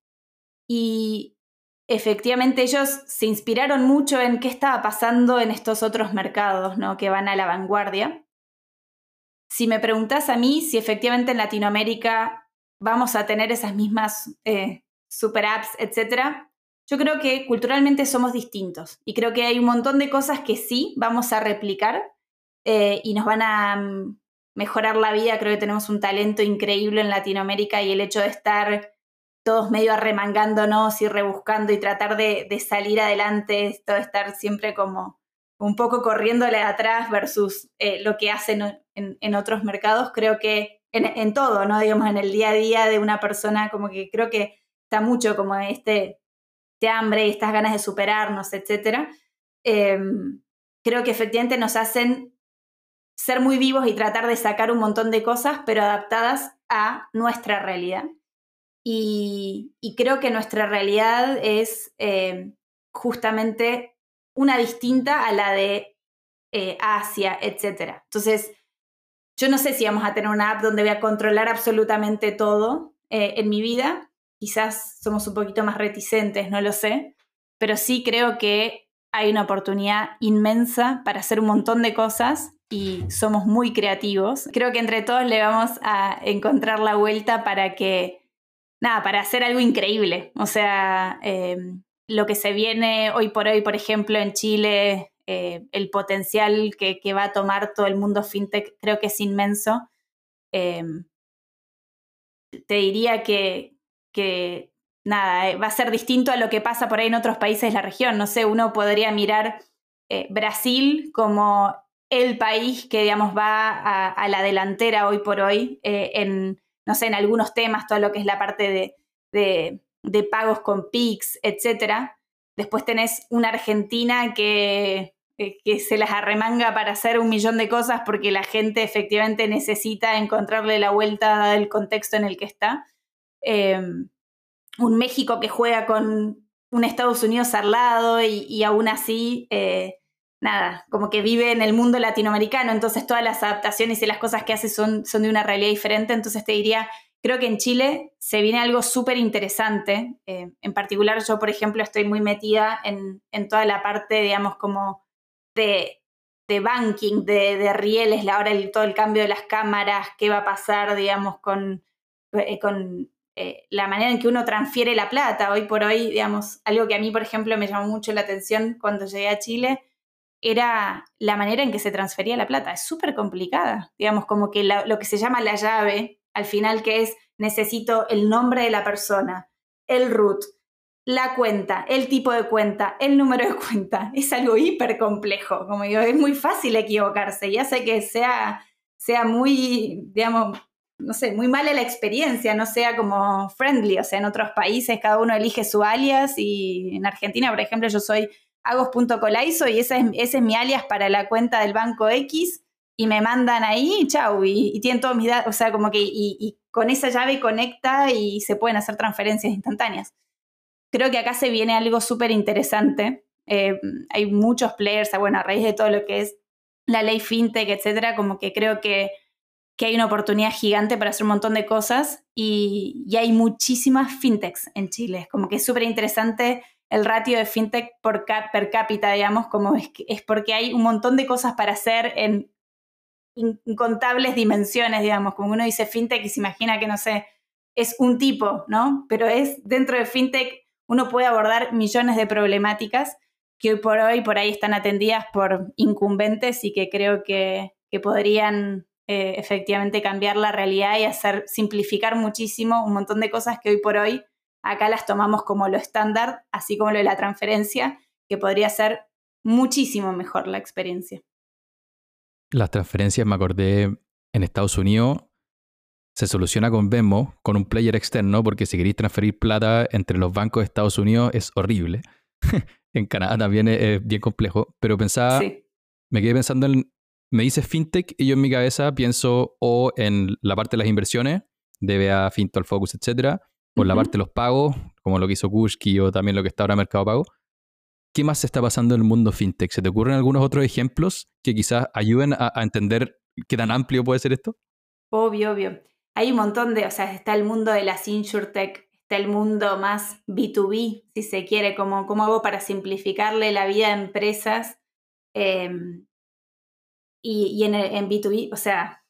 y efectivamente ellos se inspiraron mucho en qué estaba pasando en estos otros mercados, ¿no? Que van a la vanguardia. si me preguntás a mí si efectivamente en Latinoamérica vamos a tener esas mismas eh, super apps, etcétera, yo creo que culturalmente somos distintos y creo que hay un montón de cosas que sí vamos a replicar eh, y nos van a um, mejorar la vida. Creo que tenemos un talento increíble en Latinoamérica y el hecho de estar todos medio arremangándonos y rebuscando y tratar de, de salir adelante, esto de estar siempre como un poco corriéndole atrás versus eh, lo que hacen en, en otros mercados, creo que en, en todo, ¿no? Digamos, en el día a día de una persona, como que creo que está mucho como este, este hambre y estas ganas de superarnos, etcétera. Eh, creo que efectivamente nos hacen ser muy vivos y tratar de sacar un montón de cosas, pero adaptadas a nuestra realidad. Y, y creo que nuestra realidad es eh, justamente una distinta a la de eh, Asia, etcétera. Entonces, yo no sé si vamos a tener una app donde voy a controlar absolutamente todo eh, en mi vida. Quizás somos un poquito más reticentes, no lo sé. Pero sí creo que hay una oportunidad inmensa para hacer un montón de cosas y somos muy creativos. Creo que entre todos le vamos a encontrar la vuelta para que, nada, para hacer algo increíble. O sea, eh, lo que se viene hoy por hoy, por ejemplo, en Chile, eh, el potencial que, que va a tomar todo el mundo fintech, creo que es inmenso. Eh, te diría que, que nada, eh, va a ser distinto a lo que pasa por ahí en otros países de la región. No sé, uno podría mirar eh, Brasil como el país que, digamos, va a, a la delantera hoy por hoy eh, en, no sé, en algunos temas, todo lo que es la parte de, de, de pagos con Pix, etcétera. Después tenés una Argentina que, que se las arremanga para hacer un millón de cosas porque la gente efectivamente necesita encontrarle la vuelta del contexto en el que está. Eh, un México que juega con un Estados Unidos al lado y, y aún así, eh, nada, como que vive en el mundo latinoamericano, entonces todas las adaptaciones y las cosas que hace son, son de una realidad diferente. Entonces te diría, creo que en Chile se viene algo súper interesante. Eh, en particular yo, por ejemplo, estoy muy metida en, en toda la parte, digamos, como de, de banking, de, de rieles, ahora el, todo el cambio de las cámaras, qué va a pasar, digamos, con, eh, con eh, la manera en que uno transfiere la plata. Hoy por hoy, digamos, algo que a mí, por ejemplo, me llamó mucho la atención cuando llegué a Chile, era la manera en que se transfería la plata. Es súper complicada. Digamos, como que la, lo que se llama la llave, al final, que es necesito el nombre de la persona, el root, la cuenta, el tipo de cuenta, el número de cuenta. Es algo hiper complejo. Como digo, es muy fácil equivocarse y hace que sea, sea muy, digamos, no sé, muy mala la experiencia, no sea como friendly. O sea, en otros países cada uno elige su alias y en Argentina, por ejemplo, yo soy agos punto colaizo y ese es, ese es mi alias para la cuenta del banco X y me mandan ahí, chau, y, y tienen todos mis datos, o sea, como que y, y con esa llave conecta y se pueden hacer transferencias instantáneas. Creo que acá se viene algo súper interesante. Eh, hay muchos players, bueno, a raíz de todo lo que es la ley fintech, etcétera, como que creo que, que hay una oportunidad gigante para hacer un montón de cosas y, y hay muchísimas fintechs en Chile. Como que es súper interesante el ratio de fintech por cap, per cápita, digamos, como es, es porque hay un montón de cosas para hacer en incontables dimensiones, digamos. Como uno dice fintech y se imagina que, no sé, es un tipo, ¿no? Pero es dentro de fintech uno puede abordar millones de problemáticas que hoy por hoy por ahí están atendidas por incumbentes y que creo que, que podrían eh, efectivamente cambiar la realidad y hacer simplificar muchísimo un montón de cosas que hoy por hoy acá las tomamos como lo estándar, así como lo de la transferencia, que podría ser muchísimo mejor la experiencia. Las transferencias, me acordé, en Estados Unidos se soluciona con Venmo, con un player externo, porque si queréis transferir plata entre los bancos de Estados Unidos es horrible. En Canadá también es, es bien complejo, pero pensaba, sí. me quedé pensando en, me dices fintech y yo en mi cabeza pienso o en la parte de las inversiones, D B A, Fintual, Focus, etcétera, o en uh-huh. la parte de los pagos, como lo que hizo Kushki o también lo que está ahora Mercado Pago. ¿Qué más se está pasando en el mundo fintech? ¿Se te ocurren algunos otros ejemplos que quizás ayuden a, a entender qué tan amplio puede ser esto? Obvio, obvio. Hay un montón de, o sea, está el mundo de las InsurTech, está el mundo más B dos B, si se quiere, como cómo hago para simplificarle la vida a empresas. Eh, y, y en, el, en B dos B, o sea,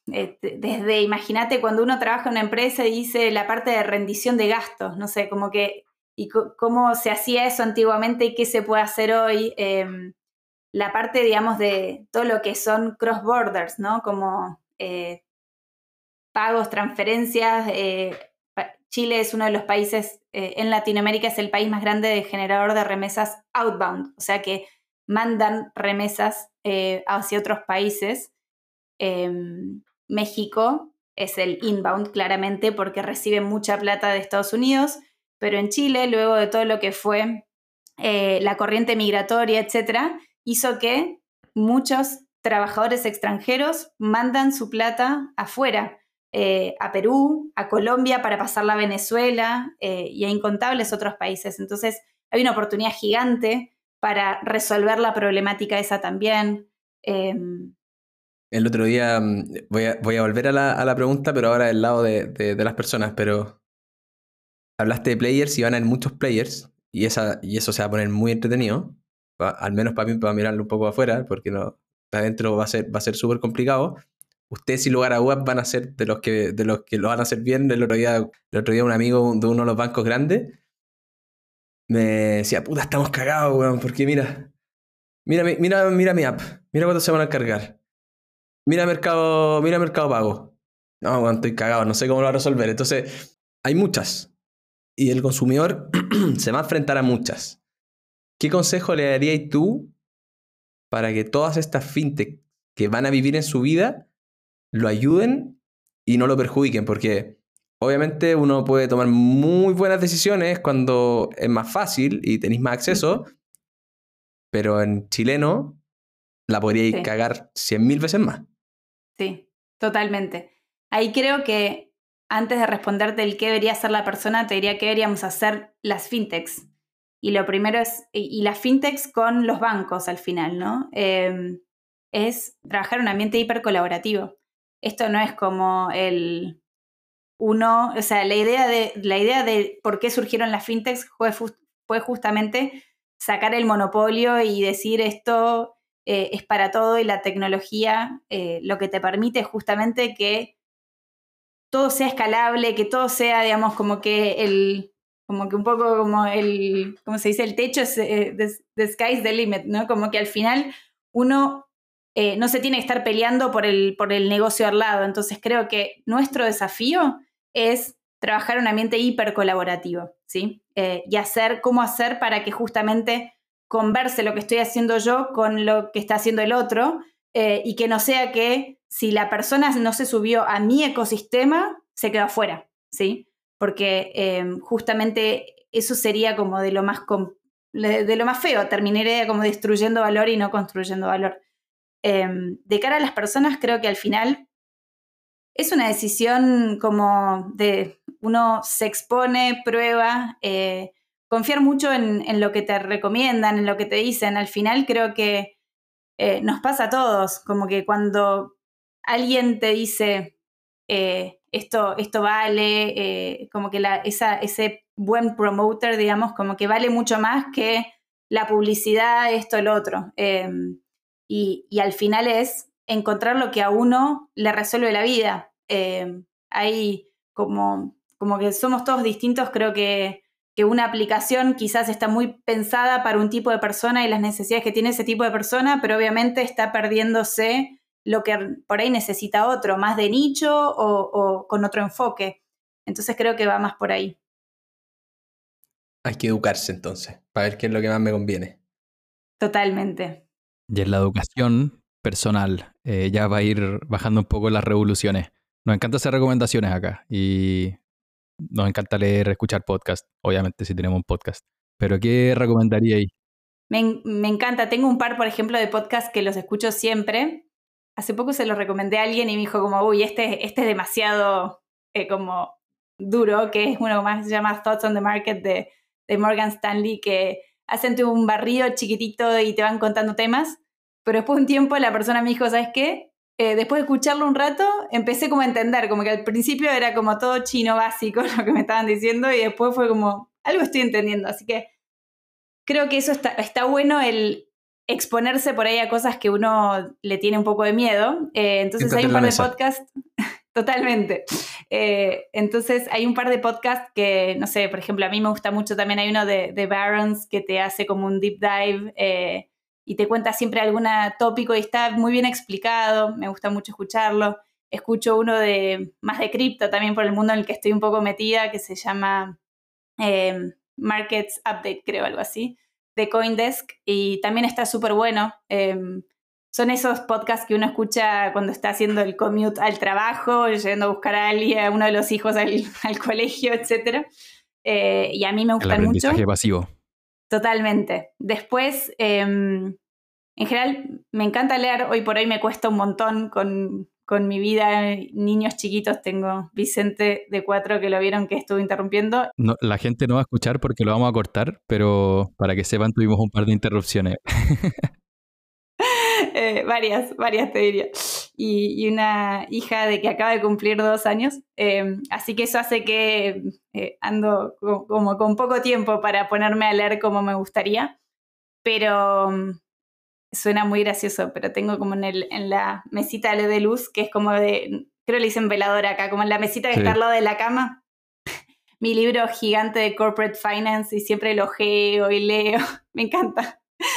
eh, desde, imagínate, cuando uno trabaja en una empresa y dice la parte de rendición de gastos, no sé, como que, y c- cómo se hacía eso antiguamente y qué se puede hacer hoy. Eh, la parte, digamos, de todo lo que son cross borders, ¿no? Como eh, pagos, transferencias. Eh, Chile es uno de los países, eh, en Latinoamérica es el país más grande de generador de remesas outbound, o sea que mandan remesas eh, hacia otros países. Eh, México es el inbound, claramente, porque recibe mucha plata de Estados Unidos, pero en Chile, luego de todo lo que fue eh, la corriente migratoria, etcétera, hizo que muchos trabajadores extranjeros mandan su plata afuera, eh, a Perú, a Colombia, para pasarla a Venezuela eh, y a incontables otros países. Entonces, hay una oportunidad gigante para resolver la problemática esa también. Eh, El otro día, mm, voy a, voy a volver a la, a la pregunta, pero ahora del lado de, de- de las personas, pero hablaste de players y van a haber muchos players y, esa, y eso se va a poner muy entretenido, pa- al menos para mí, para mirarlo un poco afuera, porque no, adentro va a ser, va a ser súper complicado. Ustedes sin lugar a dudas van a ser de los que, de los que lo van a hacer bien. El otro día, el otro día un amigo de uno de los bancos grandes me decía, puta, estamos cagados, weón, porque mira, mira, mi- mira, mira mi app, mira cuánto se van a cargar. Mira Mercado, mira Mercado Pago. No, weón, estoy cagado, no sé cómo lo va a resolver. Entonces, hay muchas. Y el consumidor se va a enfrentar a muchas. ¿Qué consejo le darías tú para que todas estas fintech que van a vivir en su vida lo ayuden y no lo perjudiquen? Porque obviamente uno puede tomar muy buenas decisiones cuando es más fácil y tenéis más acceso, pero en chileno la podríais sí. cagar cien mil veces más. Sí, totalmente. Ahí creo que antes de responderte el qué debería hacer la persona, te diría qué deberíamos hacer las fintechs. Y lo primero es, y, y las fintechs con los bancos al final, ¿no? Eh, es trabajar en un ambiente hiper colaborativo. Esto no es como el uno, o sea, la idea de, la idea de por qué surgieron las fintechs fue, fue justamente sacar el monopolio y decir esto eh, es para todo, y la tecnología eh, lo que te permite es justamente que todo sea escalable, que todo sea, digamos, como que el, como que un poco como el, ¿cómo se dice? El techo es, eh, the, the sky's the limit, ¿no? Como que al final uno eh, no se tiene que estar peleando por el, por el negocio al lado. Entonces creo que nuestro desafío es trabajar en un ambiente hiper colaborativo, ¿sí? Eh, y hacer, cómo hacer para que justamente converse lo que estoy haciendo yo con lo que está haciendo el otro, eh, y que no sea que si la persona no se subió a mi ecosistema, se quedó afuera, ¿sí? Porque eh, justamente eso sería como de lo más de lo más feo, terminaría como destruyendo valor y no construyendo valor. Eh, de cara a las personas, creo que al final es una decisión como de uno se expone, prueba, eh, confiar mucho en, en lo que te recomiendan, en lo que te dicen. Al final creo que eh, nos pasa a todos, como que cuando alguien te dice eh, esto, esto vale, eh, como que la, esa, ese buen promoter, digamos, como que vale mucho más que la publicidad, esto, lo otro. Eh, y, y al final es encontrar lo que a uno le resuelve la vida. Eh, hay como, como que somos todos distintos, creo que que una aplicación quizás está muy pensada para un tipo de persona y las necesidades que tiene ese tipo de persona, pero obviamente está perdiéndose lo que por ahí necesita otro, más de nicho o, o con otro enfoque. Entonces creo que va más por ahí. Hay que educarse entonces, para ver qué es lo que más me conviene. Totalmente. Y en la educación personal, eh, ya va a ir bajando un poco las revoluciones. Nos encanta hacer recomendaciones acá y nos encanta leer, escuchar podcast, obviamente si tenemos un podcast. Pero ¿qué recomendaría ahí? Me, me encanta. Tengo un par, por ejemplo, de podcasts que los escucho siempre. Hace poco se los recomendé a alguien y me dijo como, uy, este, este es demasiado eh, como duro, que es uno más que se llama Thoughts on the Market de, de Morgan Stanley, que hacen un barrido chiquitito y te van contando temas. Pero después de un tiempo la persona me dijo, ¿sabes qué? Eh, después de escucharlo un rato, empecé como a entender, como que al principio era como todo chino básico lo que me estaban diciendo y después fue como, algo estoy entendiendo. Así que creo que eso está, está bueno, el exponerse por ahí a cosas que uno le tiene un poco de miedo. Eh, entonces Siéntate hay un en la par de mesa. podcasts, totalmente. Eh, entonces hay un par de podcasts que, no sé, por ejemplo, a mí me gusta mucho, también hay uno de, de Barron's que te hace como un deep dive eh, y te cuenta siempre algún tópico y está muy bien explicado, me gusta mucho escucharlo. Escucho uno de más de cripto también por el mundo en el que estoy un poco metida, que se llama eh, Markets Update, creo, algo así, de CoinDesk, y también está súper bueno. Eh, son esos podcasts que uno escucha cuando está haciendo el commute al trabajo, yendo a buscar a alguien, a uno de los hijos al, al colegio, etcétera. Eh, y a mí me El gustan mucho. aprendizaje pasivo. Totalmente. Después, eh, en general, me encanta leer. Hoy por hoy me cuesta un montón con, con mi vida. Niños chiquitos, tengo Vicente de cuatro que lo vieron que estuve interrumpiendo. No, la gente no va a escuchar porque lo vamos a cortar, pero para que sepan tuvimos un par de interrupciones. eh, varias, varias te diría. Y, y una hija de que acaba de cumplir dos años. Eh, así que eso hace que eh, ando co- como con poco tiempo para ponerme a leer como me gustaría. Pero um, suena muy gracioso, pero tengo como en, el, en la mesita de luz, que es como de, creo que le dicen veladora acá, como en la mesita que Sí. está al lado de la cama. Mi libro gigante de Corporate Finance y siempre lo ojeo y leo. Me encanta.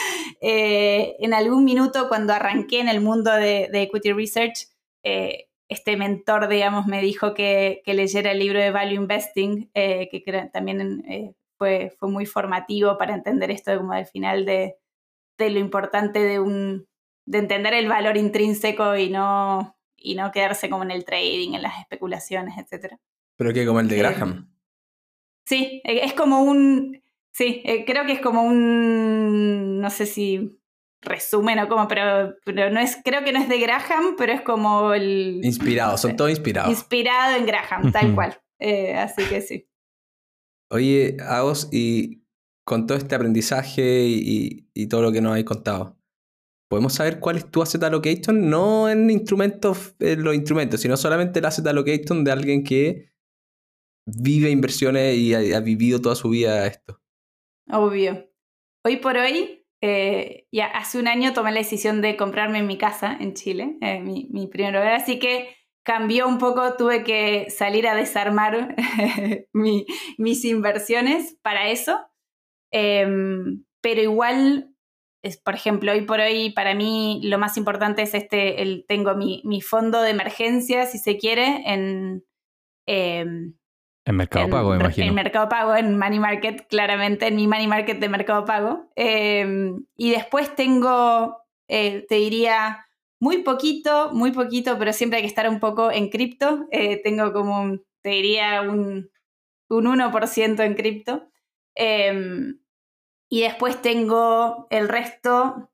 Eh, en algún minuto, cuando arranqué en el mundo de, de Equity Research, eh, este mentor, digamos, me dijo que, que leyera el libro de Value Investing, eh, que creo, también eh, fue, fue muy formativo para entender esto de como al final de, de lo importante de, un, de entender el valor intrínseco y no, y no quedarse como en el trading, en las especulaciones, etcétera. Pero que como el de Eh, Graham. Sí, es como un, sí, eh, creo que es como un, no sé si resumen o como, pero, pero no es, creo que no es de Graham, pero es como el, Inspirados, no son sé, todos inspirados. inspirado en Graham, tal Ujú. cual. Eh, así que sí. Oye, Agos, y con todo este aprendizaje y, y todo lo que nos habéis contado, ¿podemos saber cuál es tu asset allocation? No en instrumentos, en los instrumentos, sino solamente el asset allocation de alguien que vive inversiones y ha, ha vivido toda su vida esto. Obvio. Hoy por hoy, eh, ya hace un año tomé la decisión de comprarme mi casa en Chile, eh, mi, mi primer hogar, así que cambió un poco, tuve que salir a desarmar mi, mis inversiones para eso, eh, pero igual, es, por ejemplo, hoy por hoy para mí lo más importante es este, el, tengo mi, mi fondo de emergencia, si se quiere, en... Eh, En Mercado Pago, me en, imagino. en Mercado Pago, en Money Market, claramente, en mi Money Market de Mercado Pago. Eh, y después tengo, eh, te diría, muy poquito, muy poquito, pero siempre hay que estar un poco en cripto. Eh, tengo como, un, te diría, un, un uno por ciento en cripto. Eh, y después tengo el resto,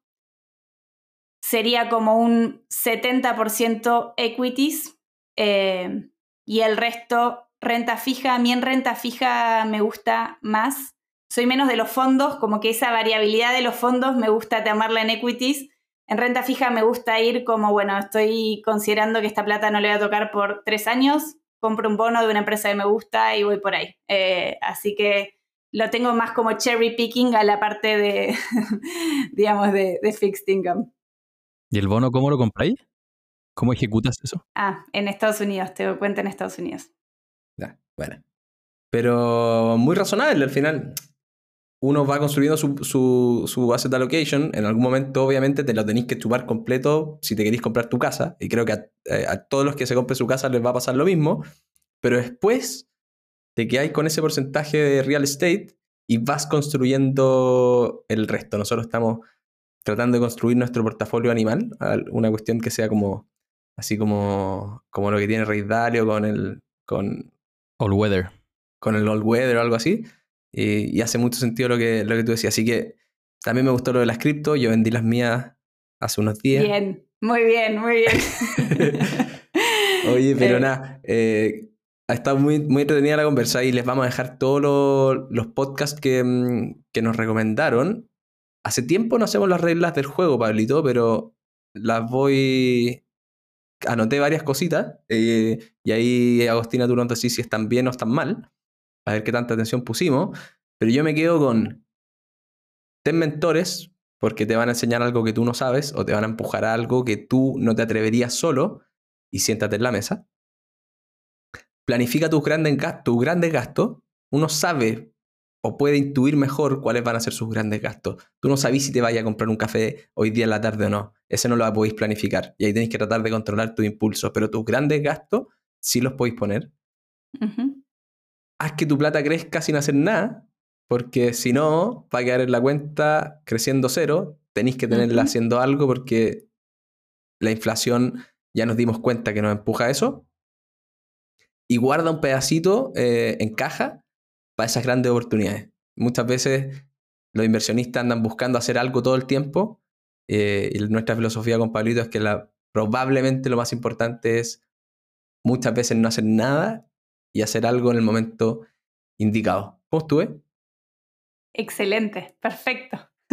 sería como un setenta por ciento equities eh, y el resto renta fija. A mí en renta fija me gusta más. Soy menos de los fondos, como que esa variabilidad de los fondos me gusta tomarla en equities. En renta fija me gusta ir como, bueno, estoy considerando que esta plata no le voy a tocar por tres años, compro un bono de una empresa que me gusta y voy por ahí. Eh, así que lo tengo más como cherry picking a la parte de, digamos, de, de fixed income. ¿Y el bono cómo lo compráis? ¿Cómo ejecutas eso? Ah, en Estados Unidos, te doy cuenta en Estados Unidos. Ya, bueno. Pero muy razonable al final. Uno va construyendo su, su, su asset allocation. En algún momento, obviamente, te lo tenéis que chupar completo si te queréis comprar tu casa. Y creo que a, a todos los que se compren su casa les va a pasar lo mismo. Pero después te quedáis con ese porcentaje de real estate y vas construyendo el resto. Nosotros estamos tratando de construir nuestro portafolio animal. Una cuestión que sea como así como, como lo que tiene Rey Dalio con el, con, All weather. con el All Weather o algo así. Y, y hace mucho sentido lo que, lo que tú decías. Así que también me gustó lo de las cripto. Yo vendí las mías hace unos días. Bien, muy bien, muy bien. Oye, pero Eh, nada, eh, ha estado muy, muy entretenida la conversa y les vamos a dejar todos los, los podcasts que, mm, que nos recomendaron. Hace tiempo no hacemos las reglas del juego, Pablito, pero las voy... Anoté varias cositas eh, y ahí, Agostina, tú nos decís si están bien o están mal, a ver qué tanta atención pusimos, pero yo me quedo con ten mentores porque te van a enseñar algo que tú no sabes o te van a empujar a algo que tú no te atreverías solo y siéntate en la mesa. Planifica tus grandes, tus grandes gastos. Uno sabe o puede intuir mejor cuáles van a ser sus grandes gastos. Tú no sabes si te vayas a comprar un café hoy día en la tarde o no. Ese no lo podéis planificar. Y ahí tenéis que tratar de controlar tus impulsos. Pero tus grandes gastos sí los podéis poner. Uh-huh. Haz que tu plata crezca sin hacer nada, porque si no, va a quedar en la cuenta creciendo cero. Tenéis que tenerla uh-huh. haciendo algo porque la inflación ya nos dimos cuenta que nos empuja a eso. Y guarda un pedacito eh, en caja para esas grandes oportunidades. Muchas veces los inversionistas andan buscando hacer algo todo el tiempo eh, y nuestra filosofía con Pablito es que la, probablemente lo más importante es muchas veces no hacer nada y hacer algo en el momento indicado. ¿Cómo estuve? Excelente, perfecto.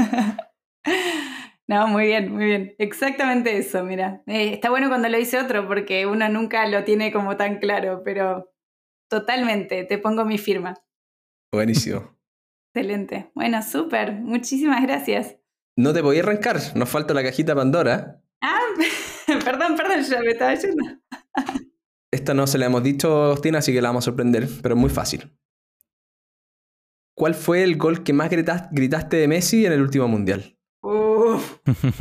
No, muy bien, muy bien. Exactamente eso, mira. Eh, está bueno cuando lo dice otro porque uno nunca lo tiene como tan claro, pero totalmente, te pongo mi firma. Buenísimo. Excelente. Bueno, súper. Muchísimas gracias. No te podía arrancar, nos falta la cajita Pandora. Ah, perdón, perdón, ya me estaba yendo. Esta no se la hemos dicho a Agustina, así que la vamos a sorprender, pero es muy fácil. ¿Cuál fue el gol que más gritas, gritaste de Messi en el último mundial? Uf.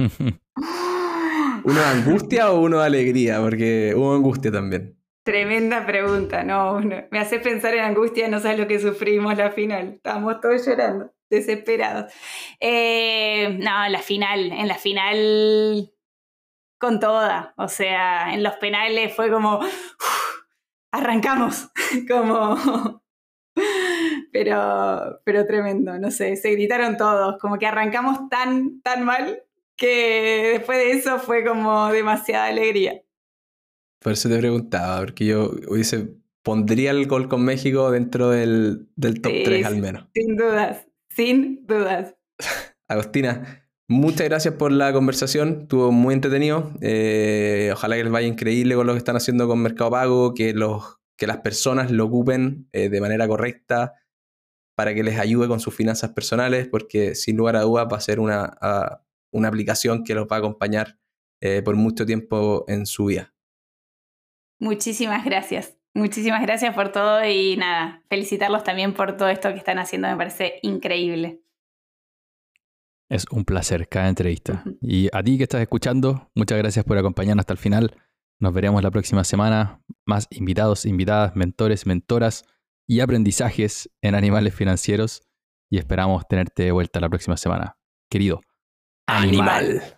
¿Uno de angustia o uno de alegría? Porque hubo angustia también. Tremenda pregunta, no, no, me hace pensar en angustia, no sabes lo que sufrimos la final, estábamos todos llorando, desesperados. Eh, no, la final, en la final con toda, o sea, en los penales fue como, uff, arrancamos, como, pero, pero tremendo, no sé, se gritaron todos, como que arrancamos tan, tan mal que después de eso fue como demasiada alegría. Por eso te preguntaba, porque yo hubiese, pondría el gol con México dentro del, del top sí, tres al menos. Sin dudas, sin dudas. Agustina, muchas gracias por la conversación, estuvo muy entretenido. Eh, ojalá que les vaya increíble con lo que están haciendo con Mercado Pago, que, los, que las personas lo ocupen eh, de manera correcta para que les ayude con sus finanzas personales, porque sin lugar a dudas va a ser una, a, una aplicación que los va a acompañar eh, por mucho tiempo en su vida. Muchísimas gracias. Muchísimas gracias por todo y nada, felicitarlos también por todo esto que están haciendo, me parece increíble. Es un placer cada entrevista. Uh-huh. Y a ti que estás escuchando, muchas gracias por acompañarnos hasta el final. Nos veremos la próxima semana. Más invitados, invitadas, mentores, mentoras y aprendizajes en Animales Financieros. Y esperamos tenerte de vuelta la próxima semana. Querido animal. animal.